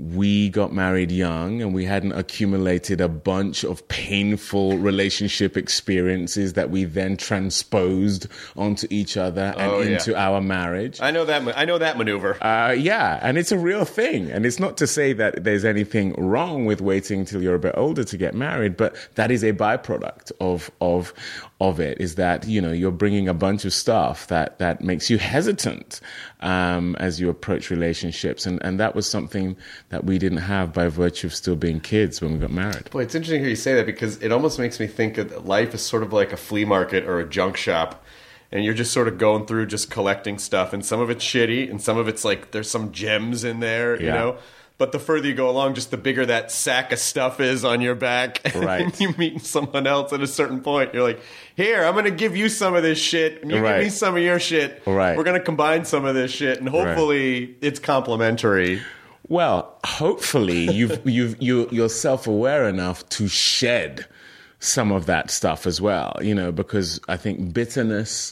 we got married young and we hadn't accumulated a bunch of painful relationship experiences that we then transposed onto each other and Oh, yeah. into our marriage. I know that. ma- I know that maneuver. Uh, yeah, and it's a real thing. And it's not to say that there's anything wrong with waiting till you're a bit older to get married, but that is a byproduct of of of it, is that, you know, you're bringing a bunch of stuff that, that makes you hesitant um, as you approach relationships. And, and that was something that we didn't have by virtue of still being kids when we got married. Boy, it's interesting to hear you say that, because it almost makes me think of life as sort of like a flea market or a junk shop. And you're just sort of going through just collecting stuff. And some of it's shitty, and some of it's like there's some gems in there, you Yeah. know? But the further you go along, just the bigger that sack of stuff is on your back. And Right. you meet someone else at a certain point. You're like, here, I'm going to give you some of this shit. And you Right. give me some of your shit. Right. We're going to combine some of this shit. And hopefully it's complementary. Well, hopefully you've, you've, you, you're self-aware enough to shed some of that stuff as well, you know, because I think bitterness,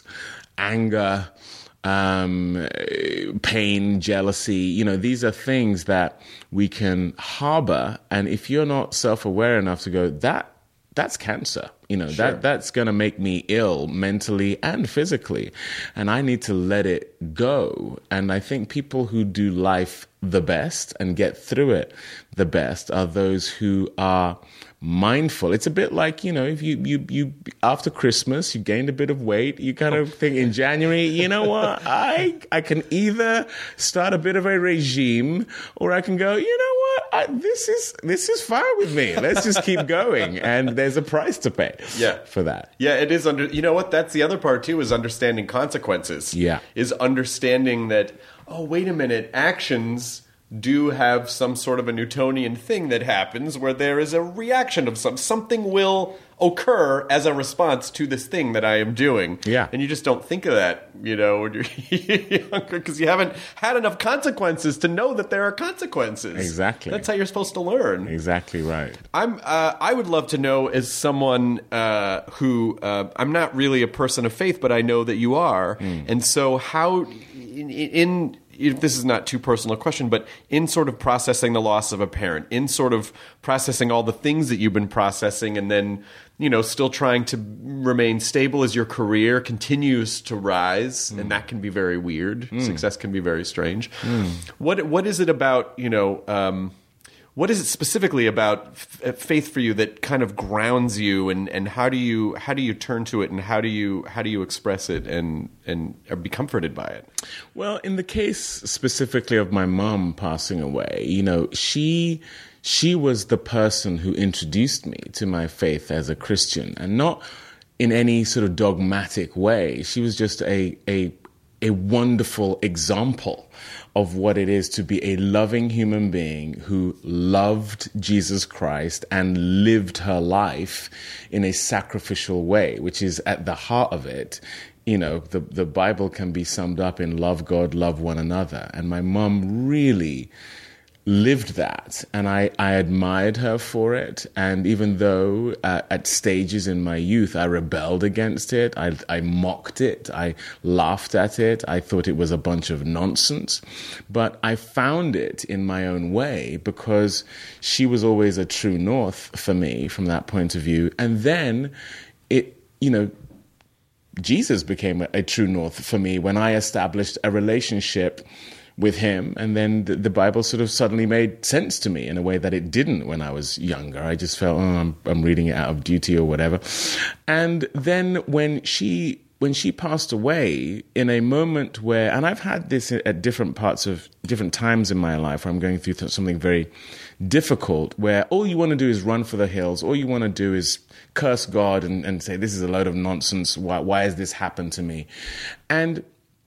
anger, um, pain, jealousy, you know, these are things that we can harbor. And if you're not self-aware enough to go, that that's cancer. You know, Sure. that that's going to make me ill mentally and physically. And I need to let it go. And I think people who do life the best and get through it the best are those who are mindful. It's a bit like, you know, if you, you, you, after Christmas, you gained a bit of weight, you kind of think in January, you know what, I, I can either start a bit of a regime or I can go, you know what, I, this is, this is fine with me. Let's just keep going. And there's a price to pay Yeah. for that. Yeah, it is under. You know what? That's the other part too. Is understanding consequences. Yeah. Is understanding that. Oh, wait a minute. Actions do have some sort of a Newtonian thing that happens where there is a reaction of some something will occur as a response to this thing that I am doing. Yeah. And you just don't think of that, you know, when you're younger because you haven't had enough consequences to know that there are consequences. Exactly. That's how you're supposed to learn. Exactly right. I'm. Uh, I would love to know, as someone uh, who uh, I'm not really a person of faith, but I know that you are, Mm. and so how in, in if this is not too personal a question, but in sort of processing the loss of a parent, in sort of processing all the things that you've been processing, and then you know still trying to remain stable as your career continues to rise, Mm. and that can be very weird. Success can be very strange. Mm. What what is it about you know? Um, What is it specifically about f- faith for you that kind of grounds you, and, and how do you how do you turn to it, and how do you how do you express it, and and be comforted by it? Well, in the case specifically of my mom passing away, you know, she she was the person who introduced me to my faith as a Christian, and not in any sort of dogmatic way. She was just a a a wonderful example of what it is to be a loving human being who loved Jesus Christ and lived her life in a sacrificial way, which is at the heart of it. You know, the, the Bible can be summed up in love God, love one another. And my mom really lived that, and I, I admired her for it. And even though uh, at stages in my youth I rebelled against it, I, I mocked it, I laughed at it, I thought it was a bunch of nonsense, but I found it in my own way because she was always a true north for me from that point of view. And then it, you know, Jesus became a, a true north for me when I established a relationship with him, and then the, the Bible sort of suddenly made sense to me in a way that it didn't when I was younger. I just felt, oh, I'm, I'm reading it out of duty or whatever. And then when she when she passed away, in a moment where, and I've had this at different parts of different times in my life where I'm going through something very difficult, where all you want to do is run for the hills, all you want to do is curse God and, and say, this is a load of nonsense. Why, why has this happened to me? And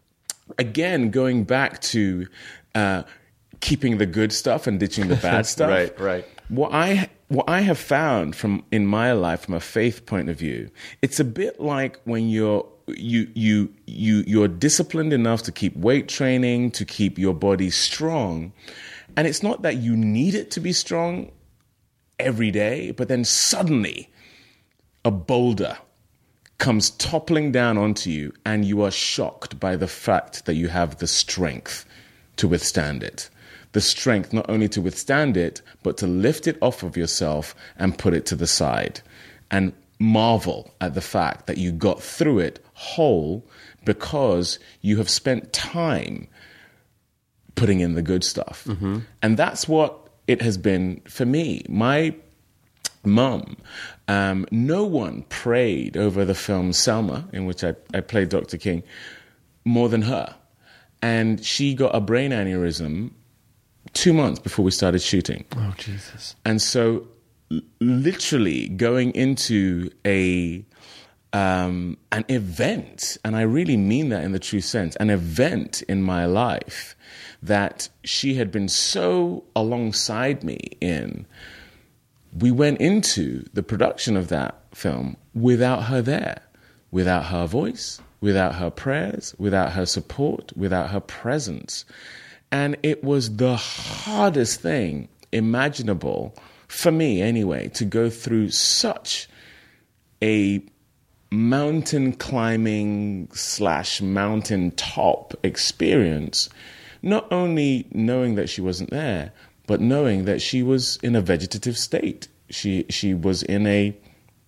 again, going back to uh, keeping the good stuff and ditching the bad stuff. Right, right. What I what I have found from in my life, from a faith point of view, it's a bit like when you're you you you you're disciplined enough to keep weight training, to keep your body strong, and it's not that you need it to be strong every day, but then suddenly a boulder comes toppling down onto you, and you are shocked by the fact that you have the strength to withstand it. The strength not only to withstand it, but to lift it off of yourself and put it to the side. And marvel at the fact that you got through it whole because you have spent time putting in the good stuff. Mm-hmm. And that's what it has been for me. My mum, um, no one prayed over the film Selma, in which I, I played Doctor King, more than her. And she got a brain aneurysm two months before we started shooting. Oh, Jesus. And so l- literally going into a um, an event, and I really mean that in the true sense, an event in my life that she had been so alongside me in, we went into the production of that film without her there, without her voice, without her prayers, without her support, without her presence. And it was the hardest thing imaginable, for me anyway, to go through such a mountain climbing slash mountain top experience, not only knowing that she wasn't there, but knowing that she was in a vegetative state. She she was in a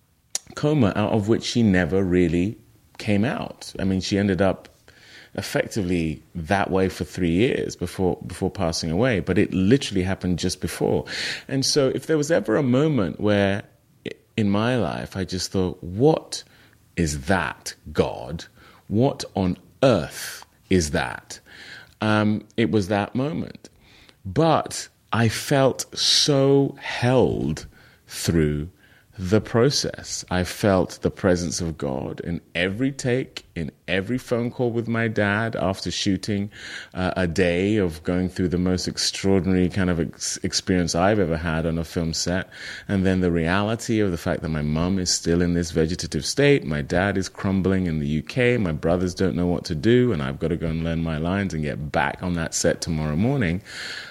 coma out of which she never really came out. I mean, she ended up effectively that way for three years before before passing away, but it literally happened just before. And so if there was ever a moment where in my life I just thought, what is that, God? What on earth is that? Um, it was that moment. But I felt so held through the process. I felt the presence of God in every take, in every phone call with my dad after shooting uh, a day of going through the most extraordinary kind of ex- experience I've ever had on a film set. And then the reality of the fact that my mum is still in this vegetative state, my dad is crumbling in the U K, my brothers don't know what to do, and I've got to go and learn my lines and get back on that set tomorrow morning.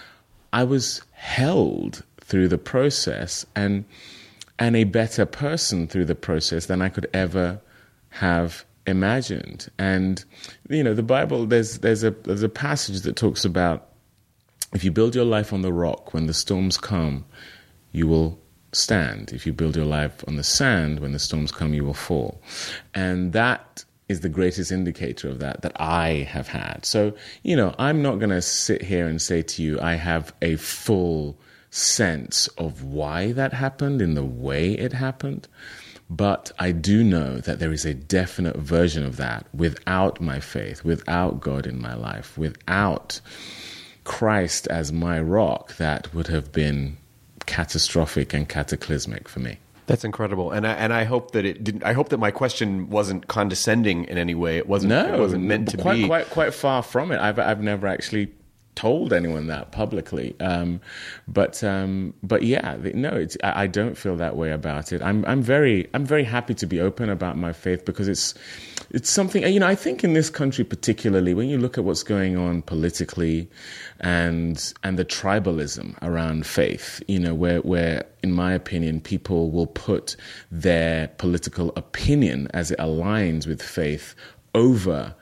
I was held through the process and and a better person through the process than I could ever have imagined. And, you know, the Bible, there's there's a there's a passage that talks about if you build your life on the rock, when the storms come, you will stand. If you build your life on the sand, when the storms come, you will fall. And that is the greatest indicator of that that I have had. So, you know, I'm not going to sit here and say to you, I have a full sense of why that happened in the way it happened. But I do know that there is a definite version of that without my faith, without God in my life, without Christ as my rock, that would have been catastrophic and cataclysmic for me. That's incredible, and I and I hope that it didn't. I hope that my question wasn't condescending in any way. It wasn't. No, it wasn't meant to quite, be. Quite, quite far from it. I've I've never actually told anyone that publicly, um, but um, but yeah, no, it's, I, I don't feel that way about it. I'm I'm very I'm very happy to be open about my faith because it's it's something, you know. I think in this country particularly, when you look at what's going on politically, and and the tribalism around faith, you know, where where in my opinion people will put their political opinion as it aligns with faith over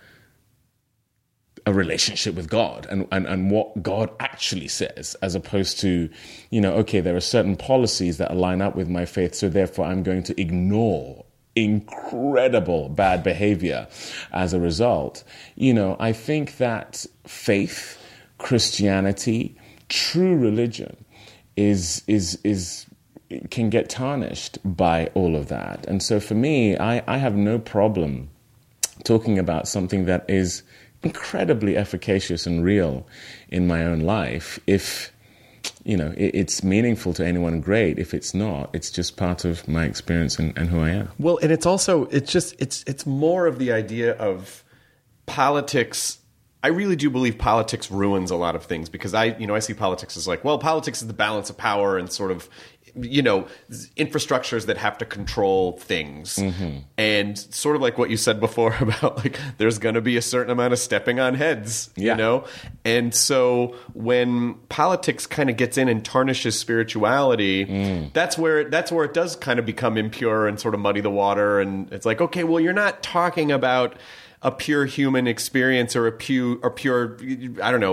a relationship with God and, and, and what God actually says, as opposed to, you know, okay, there are certain policies that line up with my faith, so therefore I'm going to ignore incredible bad behavior as a result. You know, I think that faith, Christianity, true religion is is is can get tarnished by all of that. And so for me, I, I have no problem talking about something that is incredibly efficacious and real in my own life. If, you know, it, it's meaningful to anyone, great. If it's not, it's just part of my experience and, and who I am. Well, and it's also, it's just, it's it's more of the idea of politics. I really do believe politics ruins a lot of things, because I, you know, I see politics as like, well, politics is the balance of power and sort of, you know, infrastructures that have to control things. Mm-hmm. And sort of like what you said before about like, there's going to be a certain amount of stepping on heads, yeah. you know? And so when politics kind of gets in and tarnishes spirituality, mm. that's where, that's where it does kind of become impure and sort of muddy the water. And it's like, okay, well, you're not talking about a pure human experience or a pure, or pure, I don't know,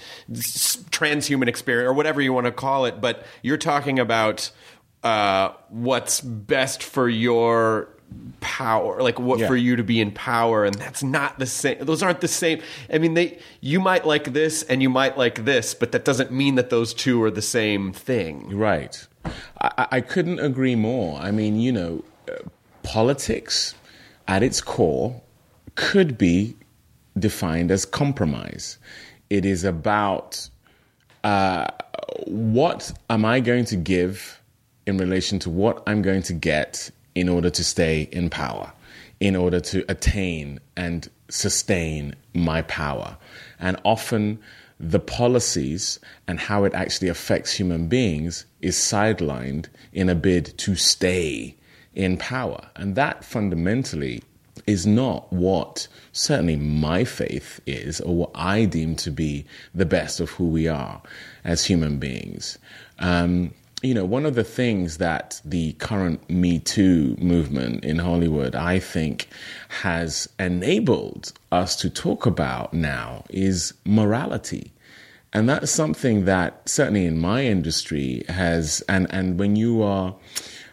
transhuman experience or whatever you want to call it, but you're talking about uh, what's best for your power, like what yeah. for you to be in power, and that's not the same. Those aren't the same. I mean, they you might like this and you might like this, but that doesn't mean that those two are the same thing. Right. I, I couldn't agree more. I mean, you know, uh, politics at its core could be defined as compromise. It is about uh, what am I going to give in relation to what I'm going to get in order to stay in power, in order to attain and sustain my power. And often the policies and how it actually affects human beings is sidelined in a bid to stay in power. And that fundamentally is not what certainly my faith is, or what I deem to be the best of who we are as human beings. Um, you know, one of the things that the current Me Too movement in Hollywood, I think, has enabled us to talk about now is morality. And that's something that certainly in my industry has, and, and when you are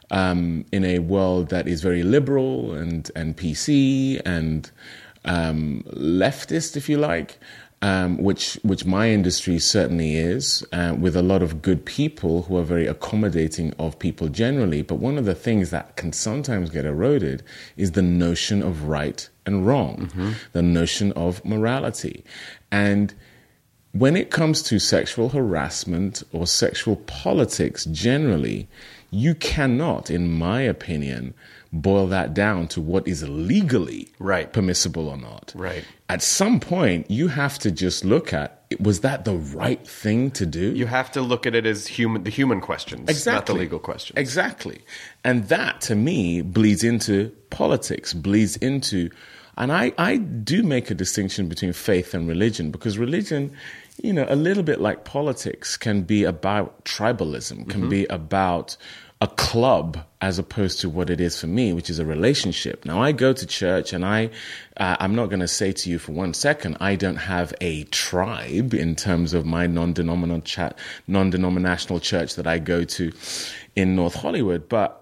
um, in a world that is very liberal and, and P C and um, leftist, if you like, um, which which my industry certainly is, uh, with a lot of good people who are very accommodating of people generally. But one of the things that can sometimes get eroded is the notion of right and wrong, mm-hmm. the notion of morality. And when it comes to sexual harassment or sexual politics generally, you cannot, in my opinion, boil that down to what is legally right. permissible or not. Right. At some point, you have to just look at, was that the right thing to do? You have to look at it as human, the human questions, exactly. not the legal questions. Exactly. And that, to me, bleeds into politics, bleeds into... And I, I do make a distinction between faith and religion, because religion, you know, a little bit like politics, can be about tribalism, can mm-hmm. be about a club as opposed to what it is for me, which is a relationship. Now, I go to church, and I, uh, I'm not going to say to you for one second, I don't have a tribe in terms of my non-denominational, cha- non-denominational church that I go to in North Hollywood, but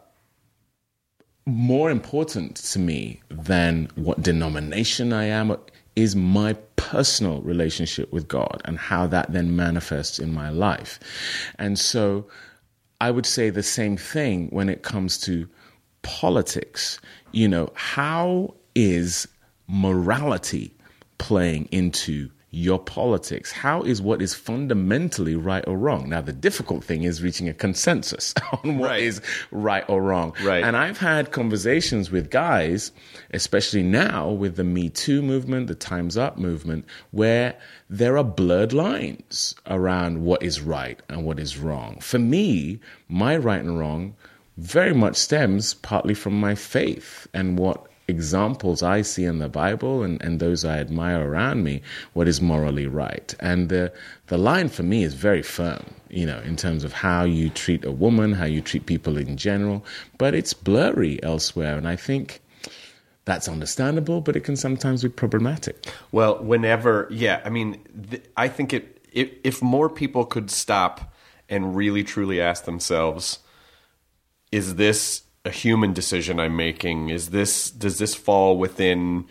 more important to me than what denomination I am is my personal relationship with God and how that then manifests in my life. And so I would say the same thing when it comes to politics. You know, how is morality playing into your politics? How is what is fundamentally right or wrong? Now, the difficult thing is reaching a consensus on what right. is right or wrong. Right. And I've had conversations with guys, especially now with the Me Too movement, the Time's Up movement, where there are blurred lines around what is right and what is wrong. For me, my right and wrong very much stems partly from my faith and what examples I see in the Bible and, and those I admire around me, what is morally right. And the the line for me is very firm, you know, in terms of how you treat a woman, how you treat people in general, but it's blurry elsewhere. And I think that's understandable, but it can sometimes be problematic. Well, whenever, yeah, I mean, th- I think it if, if more people could stop and really truly ask themselves, is this a human decision I'm making? Is this, does this fall within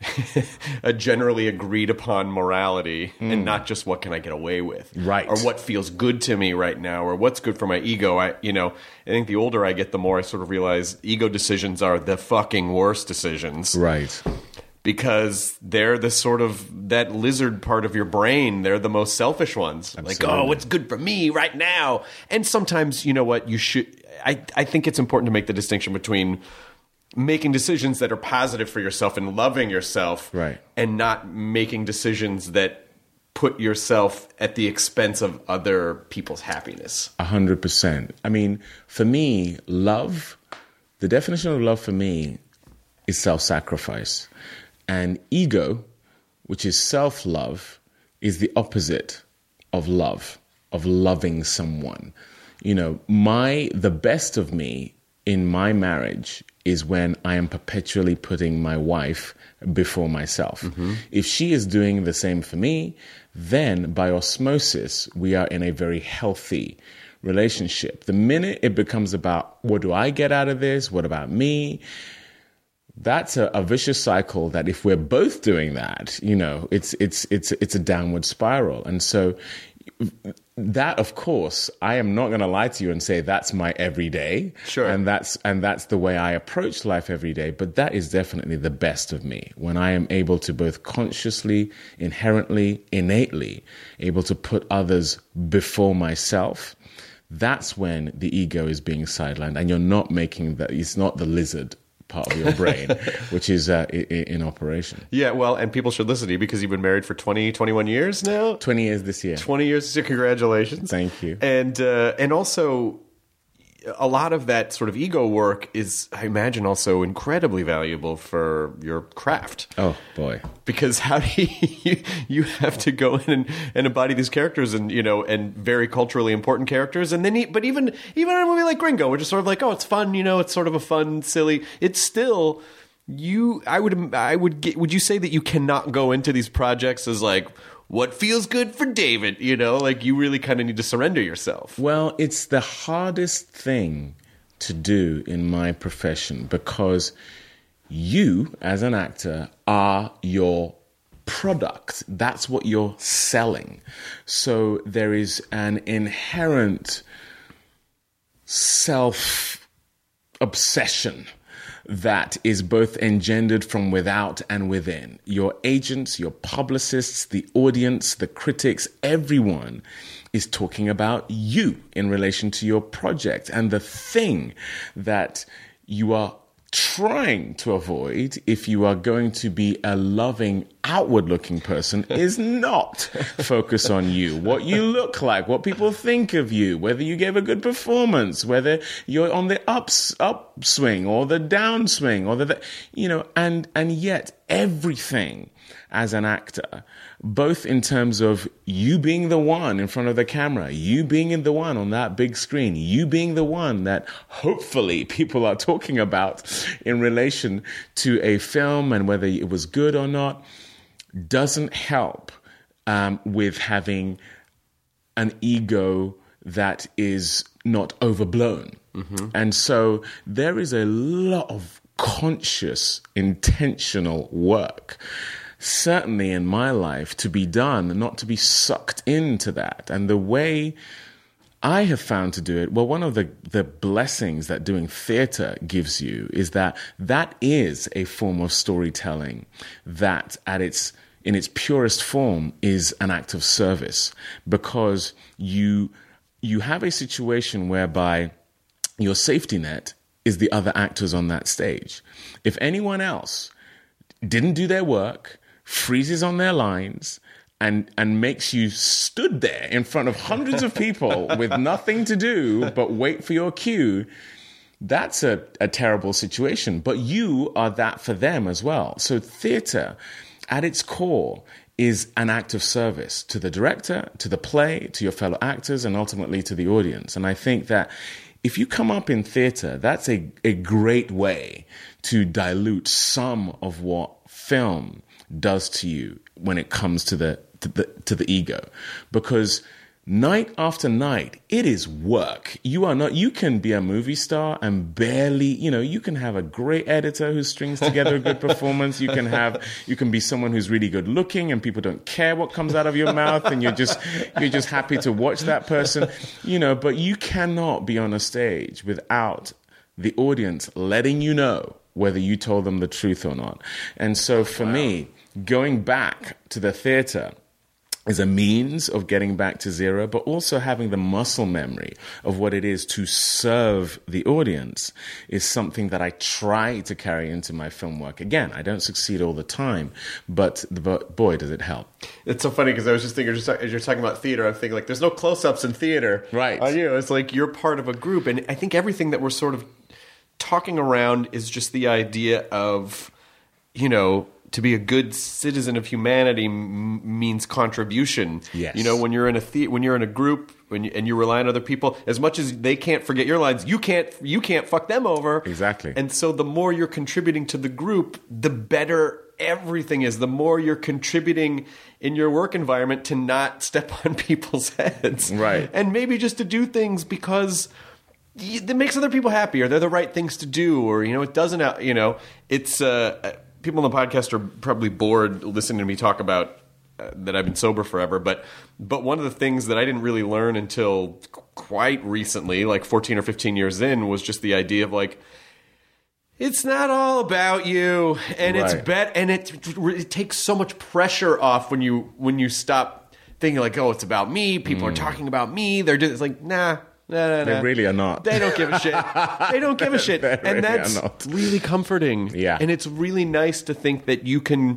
a generally agreed upon morality mm. and not just what can I get away with? Right. Or what feels good to me right now, or what's good for my ego? I, you know, I think the older I get, the more I sort of realize ego decisions are the fucking worst decisions. Right. Because they're the sort of, that lizard part of your brain, they're the most selfish ones. Absolutely. Like, oh, what's good for me right now? And sometimes, you know what, you should, I, I think it's important to make the distinction between making decisions that are positive for yourself and loving yourself, right, and not making decisions that put yourself at the expense of other people's happiness. A hundred percent. I mean, for me, love, the definition of love for me is self-sacrifice. And ego, which is self-love, is the opposite of love, of loving someone. You know, my the best of me in my marriage is when I am perpetually putting my wife before myself. Mm-hmm. If she is doing the same for me, then by osmosis, we are in a very healthy relationship. The minute it becomes about, what do I get out of this? What about me? That's a, a vicious cycle that if we're both doing that, you know, it's it's it's it's a downward spiral. And so that, of course, I am not going to lie to you and say that's my everyday. Sure. And that's and that's the way I approach life every day. But that is definitely the best of me, when I am able to both consciously, inherently, innately able to put others before myself. That's when the ego is being sidelined, and you're not making that. It's not the lizard part of your brain, which is uh, in, in operation. Yeah, well, and people should listen to you because you've been married for twenty, twenty-one years now? twenty years this year. twenty years this year. Congratulations. Thank you. And uh, and also, a lot of that sort of ego work is, I imagine, also incredibly valuable for your craft. Oh, boy. Because how do you, you have to go in and, and embody these characters, and, you know, and very culturally important characters. And then, he, but even, even in a movie like Gringo, we're just sort of like, oh, it's fun, you know, it's sort of a fun, silly, it's still, you, I would, I would get, would you say that you cannot go into these projects as like, what feels good for David, you know, like you really kind of need to surrender yourself? Well, it's the hardest thing to do in my profession, because you, as an actor, are your product. That's what you're selling. So there is an inherent self-obsession that is both engendered from without and within. Your agents, your publicists, the audience, the critics, everyone is talking about you in relation to your project. And the thing that you are trying to avoid, if you are going to be a loving, outward-looking person, is not focus on you, what you look like, what people think of you, whether you gave a good performance, whether you're on the ups, upswing or the downswing, or the, the you know, and and yet everything as an actor, both in terms of you being the one in front of the camera, you being the one on that big screen, you being the one that hopefully people are talking about in relation to a film and whether it was good or not, doesn't help um, with having an ego that is not overblown. Mm-hmm. And so there is a lot of conscious, intentional work, certainly in my life, to be done, not to be sucked into that. And the way I have found to do it, well, one of the, the blessings that doing theater gives you is that that is a form of storytelling that at its in its purest form is an act of service, because you you have a situation whereby your safety net is the other actors on that stage. If anyone else didn't do their work, freezes on their lines, and and makes you stood there in front of hundreds of people with nothing to do but wait for your cue, that's a, a terrible situation. But you are that for them as well. So theater, at its core, is an act of service to the director, to the play, to your fellow actors, and ultimately to the audience. And I think that if you come up in theater, that's a, a great way to dilute some of what film does to you when it comes to the to the, to the ego. Because night after night, it is work. You are not, you can be a movie star and barely, you know, you can have a great editor who strings together a good performance. You can have, you can be someone who's really good looking and people don't care what comes out of your mouth and you're just, you're just happy to watch that person, you know, but you cannot be on a stage without the audience letting you know whether you told them the truth or not. And so for wow. me, going back to the theater is a means of getting back to zero, but also having the muscle memory of what it is to serve the audience is something that I try to carry into my film work. Again, I don't succeed all the time, but, but boy, does it help. It's so funny because I was just thinking, just as you're talking about theater, I'm thinking like, there's no close-ups in theater. Right. On you. It's like you're part of a group. And I think everything that we're sort of talking around is just the idea of, you know, to be a good citizen of humanity m- means contribution. Yes. You know, when you're in a the- when you're in a group when you, and you rely on other people, as much as they can't forget your lines, you can't you can't fuck them over. Exactly. And so the more you're contributing to the group, the better everything is. The more you're contributing in your work environment to not step on people's heads. Right. And maybe just to do things because it makes other people happy, or they're the right things to do, or, you know, it doesn't, you know, it's, uh, people on the podcast are probably bored listening to me talk about uh, that I've been sober forever, but, but one of the things that I didn't really learn until quite recently, like fourteen or fifteen years in, was just the idea of like, it's not all about you, and right. it's bet, and it, it takes so much pressure off when you, when you stop thinking like, oh, it's about me, people mm. are talking about me, they're doing, it's like, nah. No, no, no. They really are not. They don't give a shit. They don't give a shit. They and really that's are not. really comforting. Yeah. And it's really nice to think that you can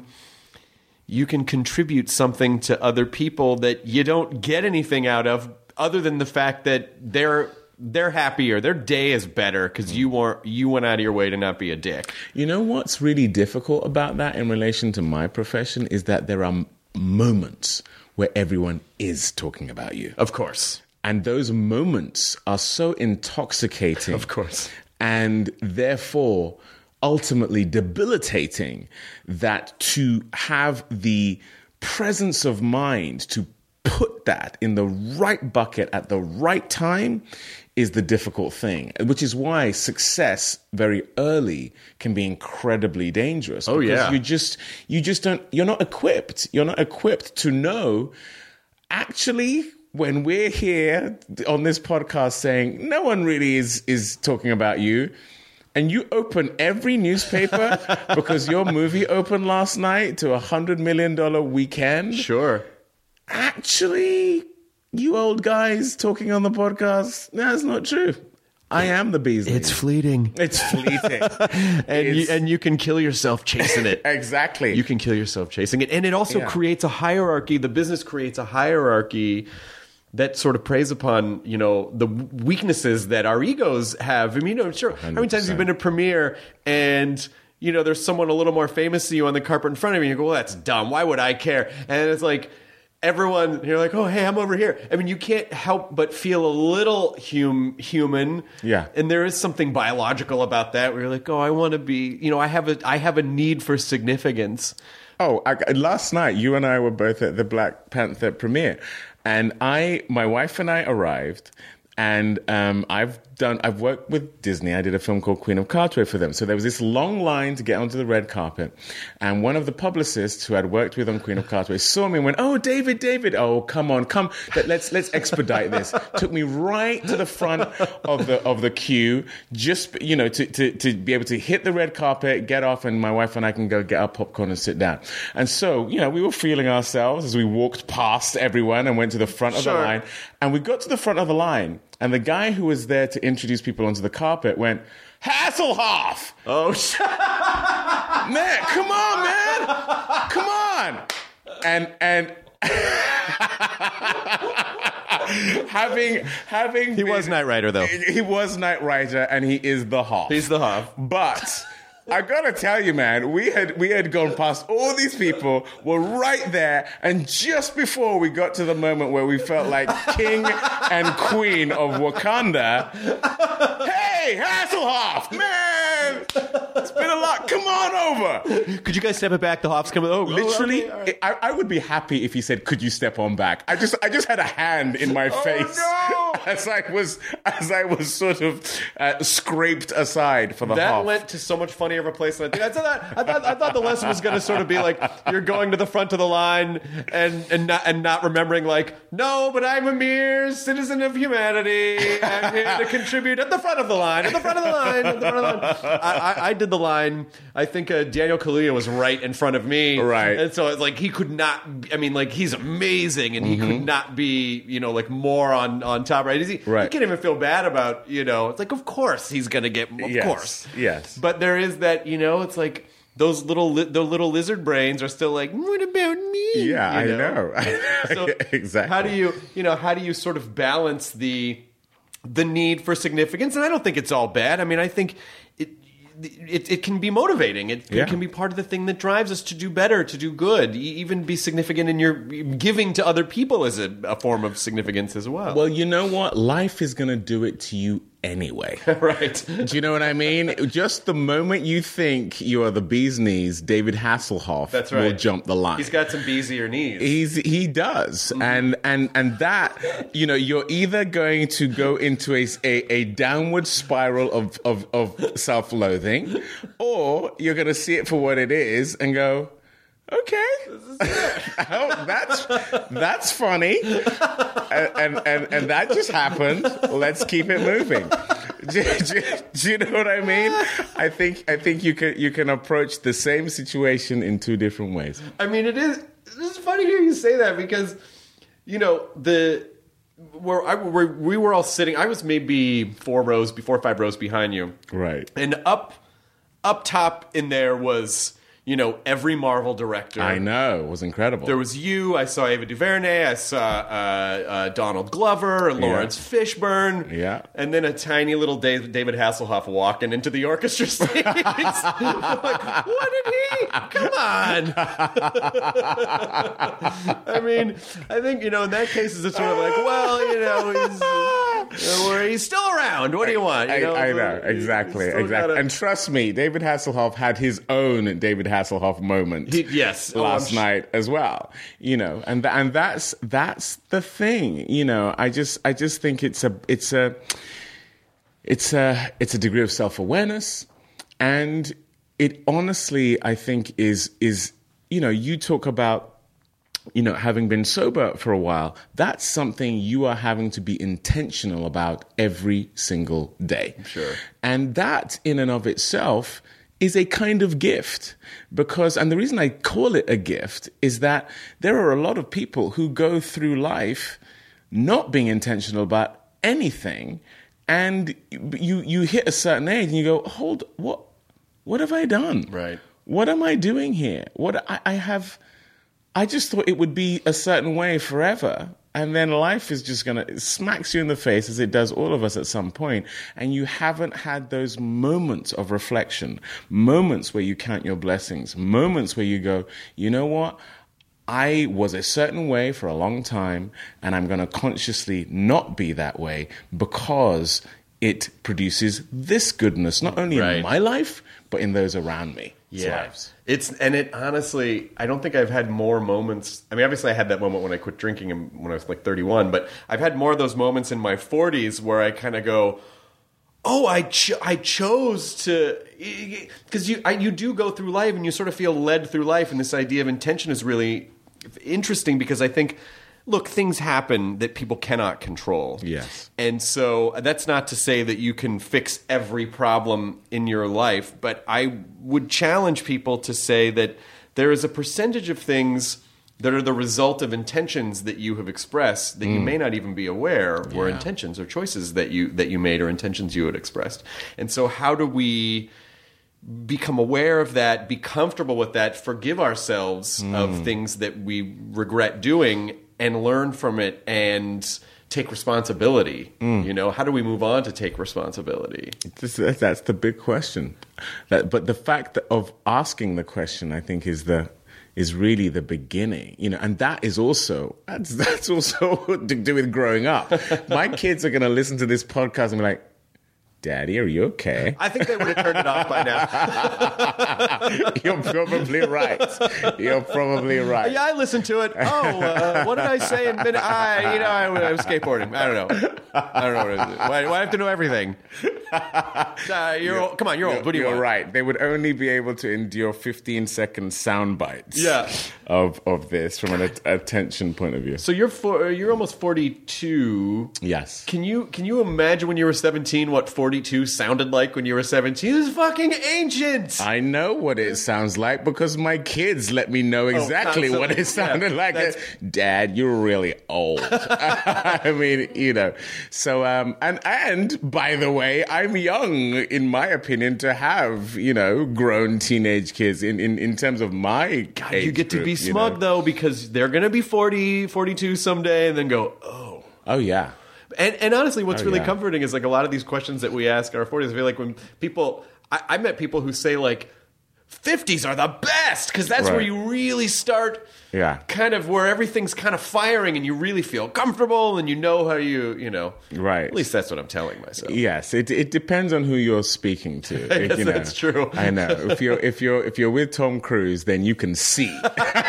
you can contribute something to other people that you don't get anything out of other than the fact that they're they're happier. Their day is better because you weren't you went out of your way to not be a dick. You know what's really difficult about that in relation to my profession is that there are moments where everyone is talking about you. Of course. And those moments are so intoxicating. Of course. And therefore ultimately debilitating that to have the presence of mind to put that in the right bucket at the right time is the difficult thing, which is why success very early can be incredibly dangerous. Oh, because yeah. you just you just don't you're not equipped. You're not equipped to know actually when we're here on this podcast saying no one really is is talking about you. And you open every newspaper because your movie opened last night to a hundred million dollar weekend. Sure. Actually, you old guys talking on the podcast, that's not true. I am the bee's knees. It's fleeting. It's fleeting. and you, It's- and you can kill yourself chasing it. Exactly. You can kill yourself chasing it. And it also Yeah. creates a hierarchy. The business creates a hierarchy that sort of preys upon, you know, the weaknesses that our egos have. I mean, you know, sure. How many times have you been to premiere and, you know, there's someone a little more famous than you on the carpet in front of you, and you go, well, that's dumb. Why would I care? And it's like, everyone, you're like, oh, hey, I'm over here. I mean, you can't help but feel a little hum, human. Yeah. And there is something biological about that where you're like, oh, I want to be, you know, I have a, I have a need for significance. Oh, I, last night you and I were both at the Black Panther premiere, and I, my wife and I arrived, and um, I've done, I've worked with Disney. I did a film called Queen of Cartway for them. So there was this long line to get onto the red carpet, and one of the publicists who I'd worked with on Queen of Cartway saw me and went, "Oh, David, David, oh, come on, come, Let, let's let's expedite this." Took me right to the front of the of the queue, just you know, to to to be able to hit the red carpet, get off, and my wife and I can go get our popcorn and sit down. And so, you know, we were feeling ourselves as we walked past everyone and went to the front of Sure. the line, and we got to the front of the line. And the guy who was there to introduce people onto the carpet went, "Hasselhoff! Oh, shit. Man, come on, man! Come on!" And and having having He was Knight Rider, though. He was Knight Rider, and he is the Hoff. He's the Hoff. But I gotta tell you, man, we had we had gone past all these people, were right there, and just before we got to the moment where we felt like king and queen of Wakanda, hey, Hasselhoff, man, it's been a lot. Come on over. Could you guys step it back? The Hoff's coming. Oh, Literally, oh, okay, all right. I, I would be happy if he said, "Could you step on back?" I just, I just had a hand in my face no! as I was, as I was sort of uh, scraped aside for the That Hoff. went to so much funnier of a place than I think. I thought, I thought, I thought the lesson was going to sort of be like you're going to the front of the line and and not and not remembering like, no, but I'm a mere citizen of humanity. I'm here to contribute at the front of the line, at the front of the line, at the front of the line. I, I, I did the line. I think uh, Daniel Kaluuya was right in front of me, Right. And so it's like he could not. I mean, like he's amazing, and he Mm-hmm. could not be, you know, like more on on top. Right? Is he? Right. You can't even feel bad about, you know. It's like, of course he's going to get. Of Yes, course, yes. But there is that, you know, it's like those little li- the little lizard brains are still like, what about me? Yeah, You I know. I know. So Exactly. How do you, you know, how do you sort of balance the the need for significance? And I don't think it's all bad. I mean, I think it it, it can be motivating. It, Yeah. it can be part of the thing that drives us to do better, to do good, e- even be significant in your giving to other people is a, a form of significance as well. Well, you know what? Life is going to do it to you anyway. Right. Do you know what I mean? Just the moment you think you are the bee's knees, David Hasselhoff That's right. will jump the line. He's got some beesier knees. He's he does, Mm-hmm. and and and that, you know, you're either going to go into a a, a downward spiral of of, of self-loathing, or you're going to see it for what it is and go, okay, oh, that's that's funny, and, and and and that just happened. Let's keep it moving. Do, do, do you know what I mean? I think I think you can you can approach the same situation in two different ways. I mean, it is. It's funny to hear you say that because, you know, the where I where we were all sitting. I was maybe four rows, before five rows behind you, Right. and up up top in there was, you know, every Marvel director. I know. It was incredible. There was you. I saw Ava DuVernay. I saw uh, uh, Donald Glover and Lawrence Fishburne. Yeah. And then a tiny little Dave, David Hasselhoff walking into the orchestra seats. I'm like, what did he? Come on. I mean, I think, you know, in that case, it's sort of like, well, you know, he's, Where he's still around. What do you want? You I, know, I so know, you- you exactly, still exactly. gotta- And trust me, David Hasselhoff had his own David Hasselhoff moment. He- yes. Oh, last I'm sh- night as well. You know, and th- and that's that's the thing. You know, I just I just think it's a it's a it's a it's a degree of self awareness, and it honestly I think is is you know you talk about. You know, having been sober for a while, that's something you are having to be intentional about every single day. Sure. And that in and of itself is a kind of gift because, and the reason I call it a gift is that there are a lot of people who go through life not being intentional about anything. And you, you hit a certain age and you go, hold, what, what have I done? Right. What am I doing here? What I, I have... I just thought it would be a certain way forever. And then life is just going to, it smacks you in the face as it does all of us at some point. And you haven't had those moments of reflection, moments where you count your blessings, moments where you go, you know what? I was a certain way for a long time, and I'm going to consciously not be that way because it produces this goodness, not only Right. in my life, but in those around me. Yeah. Lives. It's and it honestly, I don't think I've had more moments. I mean, obviously, I had that moment when I quit drinking and when I was like thirty-one, but I've had more of those moments in my forties where I kind of go, "Oh, I cho- I chose to," because you I, you do go through life and you sort of feel led through life, and this idea of intention is really interesting because I think. Look, things happen that people cannot control. Yes. And so that's not to say that you can fix every problem in your life, but I would challenge people to say that there is a percentage of things that are the result of intentions that you have expressed that you may not even be aware were Yeah. intentions or choices that you that you made or intentions you had expressed. And so how do we become aware of that, be comfortable with that, forgive ourselves of things that we regret doing and learn from it and take responsibility. You know, how do we move on to take responsibility? This, that's the big question. That, but the fact that of asking the question, I think, is the is really the beginning. You know, and that is also that's that's also to do with growing up. My kids are going to listen to this podcast and be like, "Daddy, are you okay?" I think they would have turned it off by now. You're probably right. You're probably right. Yeah, I listened to it. Oh, uh, what did I say in minute? I, you know, I, I was skateboarding. I don't know. I don't know what it is. Why, why do I have to know everything? Uh, you're old. Come on, you're old. What do you You're want? right. They would only be able to endure fifteen second sound bites. Yeah. Of of this from an at- attention point of view. So you're for, you're almost forty-two. Yes. Can you can you imagine when you were seventeen what forty-two sounded like when you were seventeen? This is fucking ancient. I know what it sounds like because my kids let me know exactly what it constantly. sounded Yeah, like. that's- Dad, you're really old. I mean, you know. So, um, and and by the way, I'm young, in my opinion, to have you know grown teenage kids. In in, in terms of my God, age you get to group, be you smug know. though because they're going to be forty, forty-two someday and then go, "Oh." Oh yeah. And, and honestly, what's Oh, really yeah. comforting is like a lot of these questions that we ask in our forties. I feel like when people, I, I met people who say like, fifties are the best because that's where Right. you really start Yeah. kind of where everything's kind of firing and you really feel comfortable and you know how you, you know. Right. At least that's what I'm telling myself. Yes, it it depends on who you're speaking to. I guess you know. that's true. I know. If you're if you're if you're with Tom Cruise, then you can see. You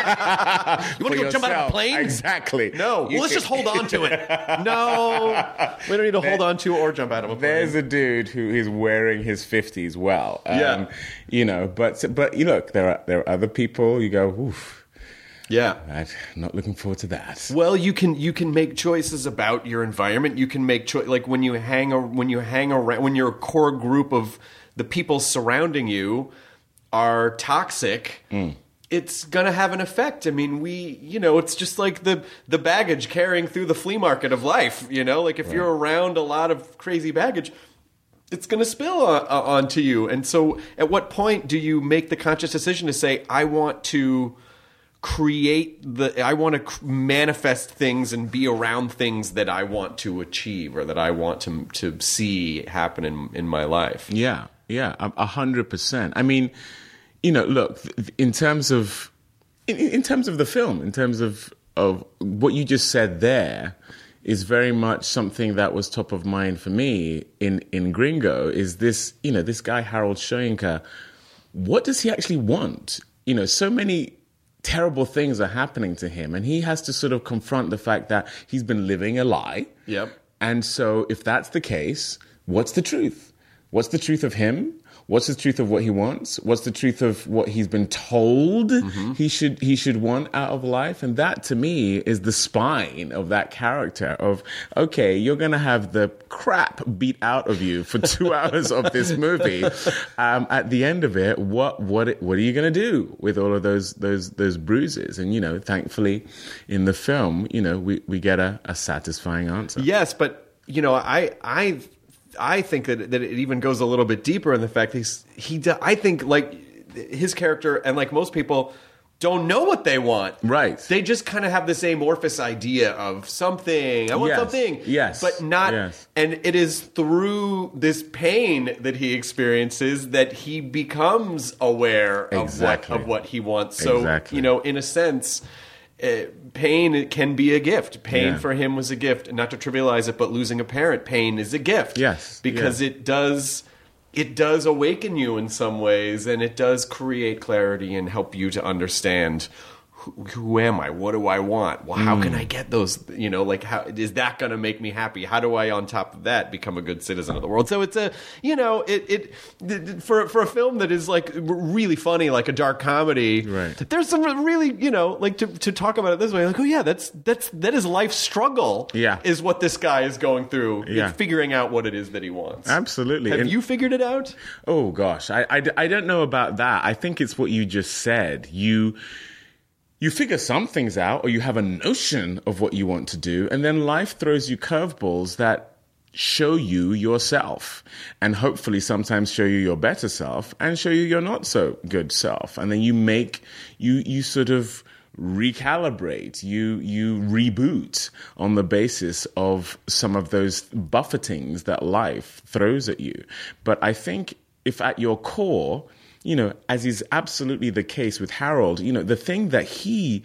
want to go jump out of a plane? Exactly. No. You Well, let's can- just hold on to it. No. We don't need to hold on to or jump out of a plane. There's a dude who is wearing his fifties well. Um, Yeah. You know, but but you look, there are there are other people. You go, oof. Yeah. I'm not looking forward to that. Well, you can you can make choices about your environment. You can make cho- like when you hang a, when you hang around when your core group of the people surrounding you are toxic. Mm. It's gonna have an effect. I mean, we you know it's just like the the baggage carrying through the flea market of life. You know, like if Right. you're around a lot of crazy baggage, it's going to spill on, uh, onto you. And so, at what point do you make the conscious decision to say, "I want to create the, I want to cr- manifest things and be around things that I want to achieve or that I want to to see happen in in my life"? Yeah, yeah, a a hundred percent. I mean, you know, look, th- in terms of in, in terms of the film, in terms of of what you just said there, is very much something that was top of mind for me in, in Gringo, is this, you know, this guy, Harold Shoyinka, what does he actually want? You know, so many terrible things are happening to him, and he has to sort of confront the fact that he's been living a lie. Yep. And so if that's the case, what's the truth? What's the truth of him? What's the truth of what he wants? What's the truth of what he's been told mm-hmm. he should he should want out of life? And that, to me, is the spine of that character of, okay, you're going to have the crap beat out of you for two hours of this movie. Um, at the end of it, what what what are you going to do with all of those those those bruises? And, you know, thankfully, in the film, you know, we, we get a, a satisfying answer. Yes, but, you know, I I I think that that it even goes a little bit deeper in the fact that he's, he I think like his character and like most people don't know what they want. Right. They just kind of have this amorphous idea of something. I want yes. something. Yes. But not. Yes. And it is through this pain that he experiences that he becomes aware exactly. of what of what he wants. So, exactly. you know, in a sense, Uh, pain can be a gift. Pain Yeah. for him was a gift. And not to trivialize it, but losing a parent, pain is a gift. Yes. Because yeah. it does it does awaken you in some ways, and it does create clarity and help you to understand who, who am I? What do I want? Well, how mm. can I get those? You know, like, how is that going to make me happy? How do I, on top of that, become a good citizen of the world? So it's a, you know, it it for for a film that is like really funny, like a dark comedy. Right. There's some really, you know, like to to talk about it this way, like, oh yeah, that's that's that is life's struggle. Yeah. Is what this guy is going through. Yeah. Figuring out what it is that he wants. Absolutely. Have and, you figured it out? Oh gosh, I, I I don't know about that. I think it's what you just said. You. You figure some things out, or you have a notion of what you want to do, and then life throws you curveballs that show you yourself, and hopefully sometimes show you your better self, and show you your not so good self. And then you make, you you sort of recalibrate, you you reboot on the basis of some of those buffetings that life throws at you. But I think if at your core, you know, as is absolutely the case with Harold, you know, the thing that he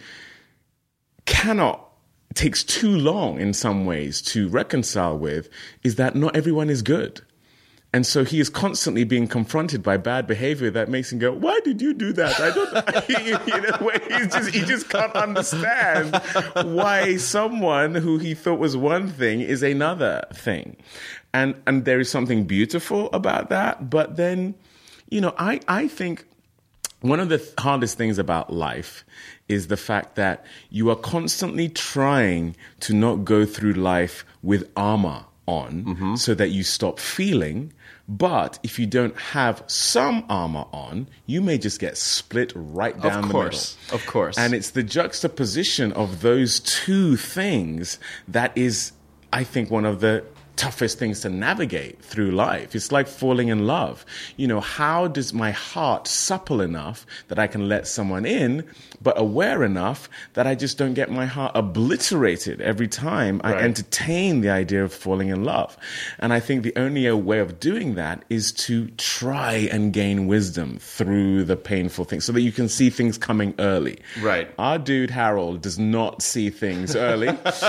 cannot, takes too long in some ways to reconcile with is that not everyone is good. And so he is constantly being confronted by bad behavior that makes him go, why did you do that? I don't you know, where he's just, he just can't understand why someone who he thought was one thing is another thing. And, and there is something beautiful about that. But then, you know, I, I think one of the th- hardest things about life is the fact that you are constantly trying to not go through life with armor on mm-hmm. so that you stop feeling. But if you don't have some armor on, you may just get split right down of course, the middle. Of course. And it's the juxtaposition of those two things that is, I think, one of the toughest things to navigate through life. It's like falling in love. You know, how does my heart supple enough that I can let someone in, but aware enough that I just don't get my heart obliterated every time I right. entertain the idea of falling in love? And I think the only way of doing that is to try and gain wisdom through the painful things so that you can see things coming early. Right. Our dude Harold does not see things early.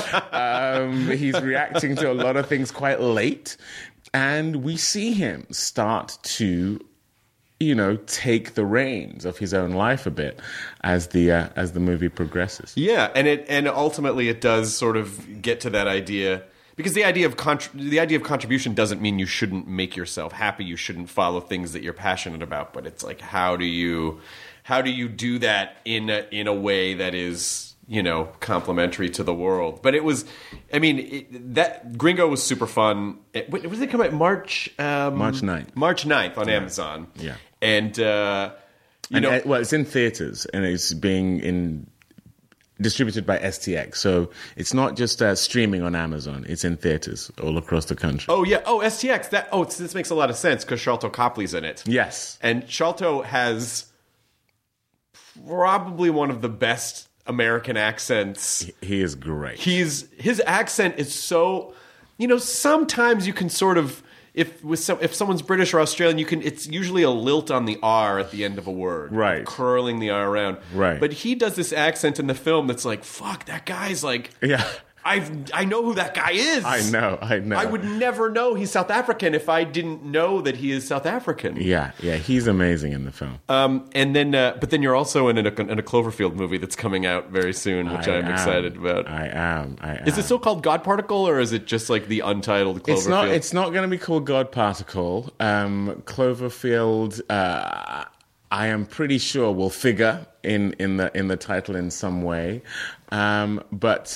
um, he's reacting to a lot of things quite late, and we see him start to, you know, take the reins of his own life a bit as the uh, as the movie progresses. Yeah, and it and ultimately it does sort of get to that idea, because the idea of contr- the idea of contribution doesn't mean you shouldn't make yourself happy, you shouldn't follow things that you're passionate about, but it's like, how do you how do you do that in a, in a way that is, you know, complementary to the world? But it was, I mean, it, that Gringo was super fun. It, when did it come out? March um, March ninth. March ninth on yeah. Amazon. Yeah. And, uh, you and, know. Uh, well, it's in theaters, and it's being in distributed by S T X. So it's not just uh, streaming on Amazon. It's in theaters all across the country. Oh, yeah. Oh, S T X. That, oh, it's, this makes a lot of sense because Sharlto Copley's in it. Yes. And Sharlto has probably one of the best American accents. He is great. He's his accent is so, you know, sometimes you can sort of, if with some if someone's British or Australian, you can, it's usually a lilt on the R at the end of a word, right? Curling the R around, right? But he does this accent in the film that's like, fuck, that guy's like, yeah. I I know who that guy is. I know, I know. I would never know he's South African if I didn't know that he is South African. Yeah, yeah, he's amazing in the film. Um, and then, uh, but then you're also in a, in a Cloverfield movie that's coming out very soon, which I I'm am, excited about. I am. I am. Is it still called God Particle, or is it just like the untitled Cloverfield? It's not. It's not going to be called God Particle. Um, Cloverfield. Uh, I am pretty sure will figure in, in the in the title in some way, um, but.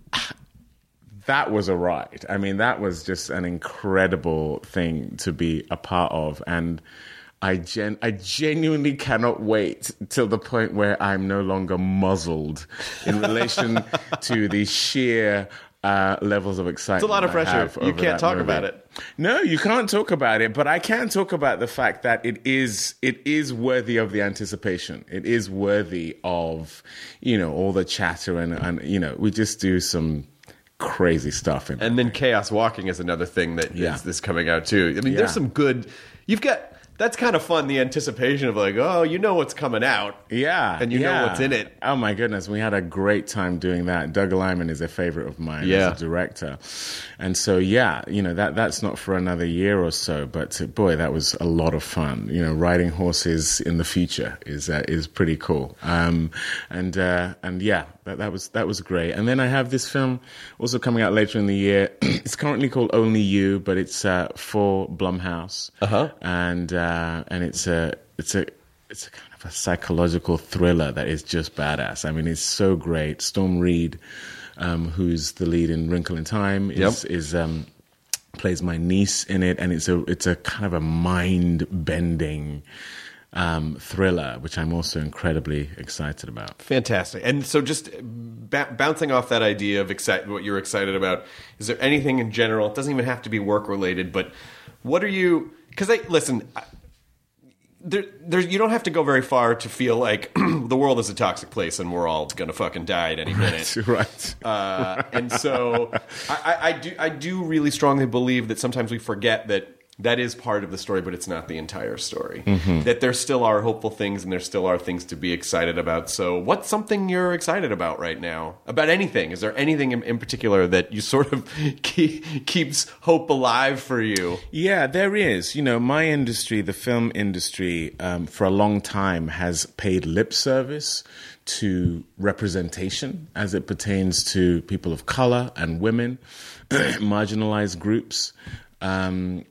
That was a ride. I mean, that was just an incredible thing to be a part of. And I gen- I genuinely cannot wait till the point where I'm no longer muzzled in relation to the sheer uh, levels of excitement. It's a lot of I pressure. have You over can't that talk movie. about it. No, you can't talk about it, but I can talk about the fact that it is it is worthy of the anticipation. It is worthy of, you know, all the chatter and, and you know, we just do some crazy stuff in And then Chaos Walking is another thing that Yeah. is this coming out too. I mean, Yeah. there's some good. You've got that's kind of fun. The anticipation of like, oh, you know what's coming out. Yeah. And you know yeah. what's in it. Oh, my goodness. We had a great time doing that. Doug Lyman is a favorite of mine Yeah. as a director. And so, yeah, you know, that that's not for another year or so. But, uh, boy, that was a lot of fun. You know, riding horses in the future is uh, is pretty cool. Um, and, uh, and yeah, that, that was that was great. And then I have this film also coming out later in the year. It's currently called Only You, but it's uh, for Blumhouse. Uh-huh. And, uh, and it's a, it's a, it's a kind of a psychological thriller that is just badass. I mean, it's so great. Storm Reed, um, who's the lead in Wrinkle in Time, is Yep. is um, plays my niece in it, and it's a it's a kind of a mind bending um, thriller, which I'm also incredibly excited about. Fantastic. And so, just b- bouncing off that idea of excite- what you're excited about, is there anything in general? It doesn't even have to be work related, but what are you? Because I listen. I, There, there, you don't have to go very far to feel like the world is a toxic place and we're all gonna fucking die at any minute. Right. Uh, and so, I, I, I do, I do really strongly believe that sometimes we forget that that is part of the story, but it's not the entire story. Mm-hmm. That there still are hopeful things and there still are things to be excited about. So, what's something you're excited about right now? About anything? Is there anything in, in particular that you sort of keep, keeps hope alive for you? Yeah, there is. You know, my industry, the film industry, um, for a long time has paid lip service to representation as it pertains to people of color and women, marginalized groups. Um,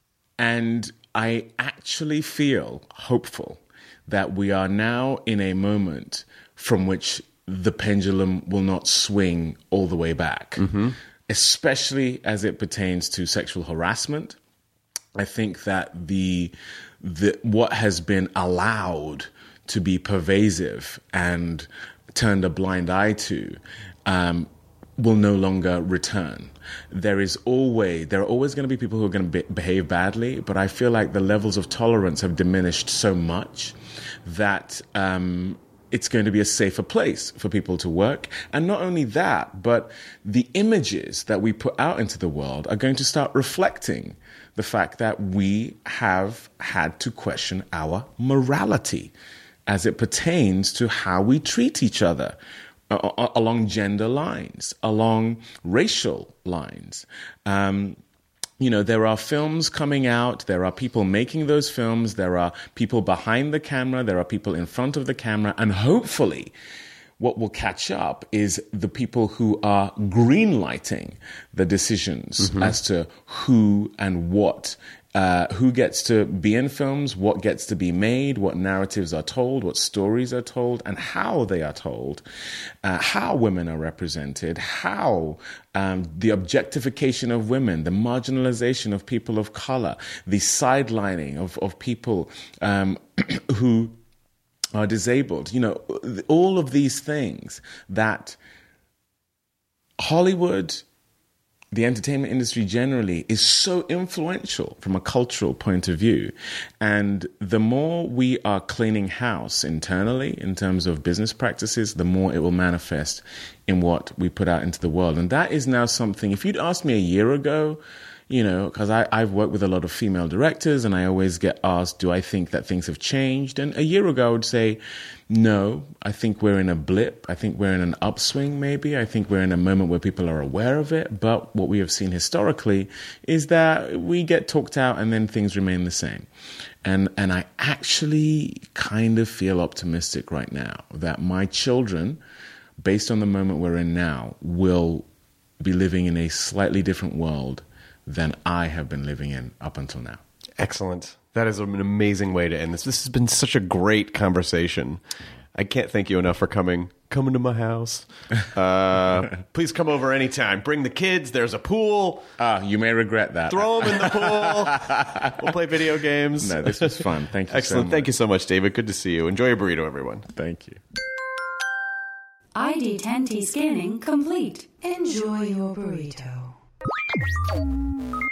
and I actually feel hopeful that we are now in a moment from which the pendulum will not swing all the way back, mm-hmm. especially as it pertains to sexual harassment. I think that the the what has been allowed to be pervasive and turned a blind eye to um, will no longer return. There is always there are always going to be people who are going to be, behave badly, but I feel like the levels of tolerance have diminished so much that um, it's going to be a safer place for people to work. And not only that, but the images that we put out into the world are going to start reflecting the fact that we have had to question our morality as it pertains to how we treat each other uh, along gender lines, along racial lines. Um, you know, there are films coming out, there are people making those films, there are people behind the camera, there are people in front of the camera, and hopefully what will catch up is the people who are greenlighting the decisions mm-hmm. as to who and what, uh, who gets to be in films, what gets to be made, what narratives are told, what stories are told, and how they are told, uh, how women are represented, how um, the objectification of women, the marginalization of people of color, the sidelining of, of people um, who are disabled, you know, all of these things that Hollywood, the entertainment industry generally, is so influential from a cultural point of view. And the more we are cleaning house internally in terms of business practices, the more it will manifest in what we put out into the world. And that is now something, if you'd asked me a year ago, You know, because I've worked with a lot of female directors, and I always get asked, do I think that things have changed? And a year ago, I would say, no, I think we're in a blip. I think we're in an upswing, maybe. I think we're in a moment where people are aware of it. But what we have seen historically is that we get talked out and then things remain the same. And and I actually kind of feel optimistic right now that my children, based on the moment we're in now, will be living in a slightly different world than I have been living in up until now. Excellent. That is an amazing way to end this. This has been such a great conversation. I can't thank you enough for coming. Coming to my house. Uh, please come over anytime. Bring the kids. There's a pool. Ah, you may regret that. Throw them in the pool. We'll play video games. No, this was fun. Thank you Excellent. so much. Thank you so much, David. Good to see you. Enjoy your burrito, everyone. Thank you. I D ten T scanning complete. Enjoy your burrito.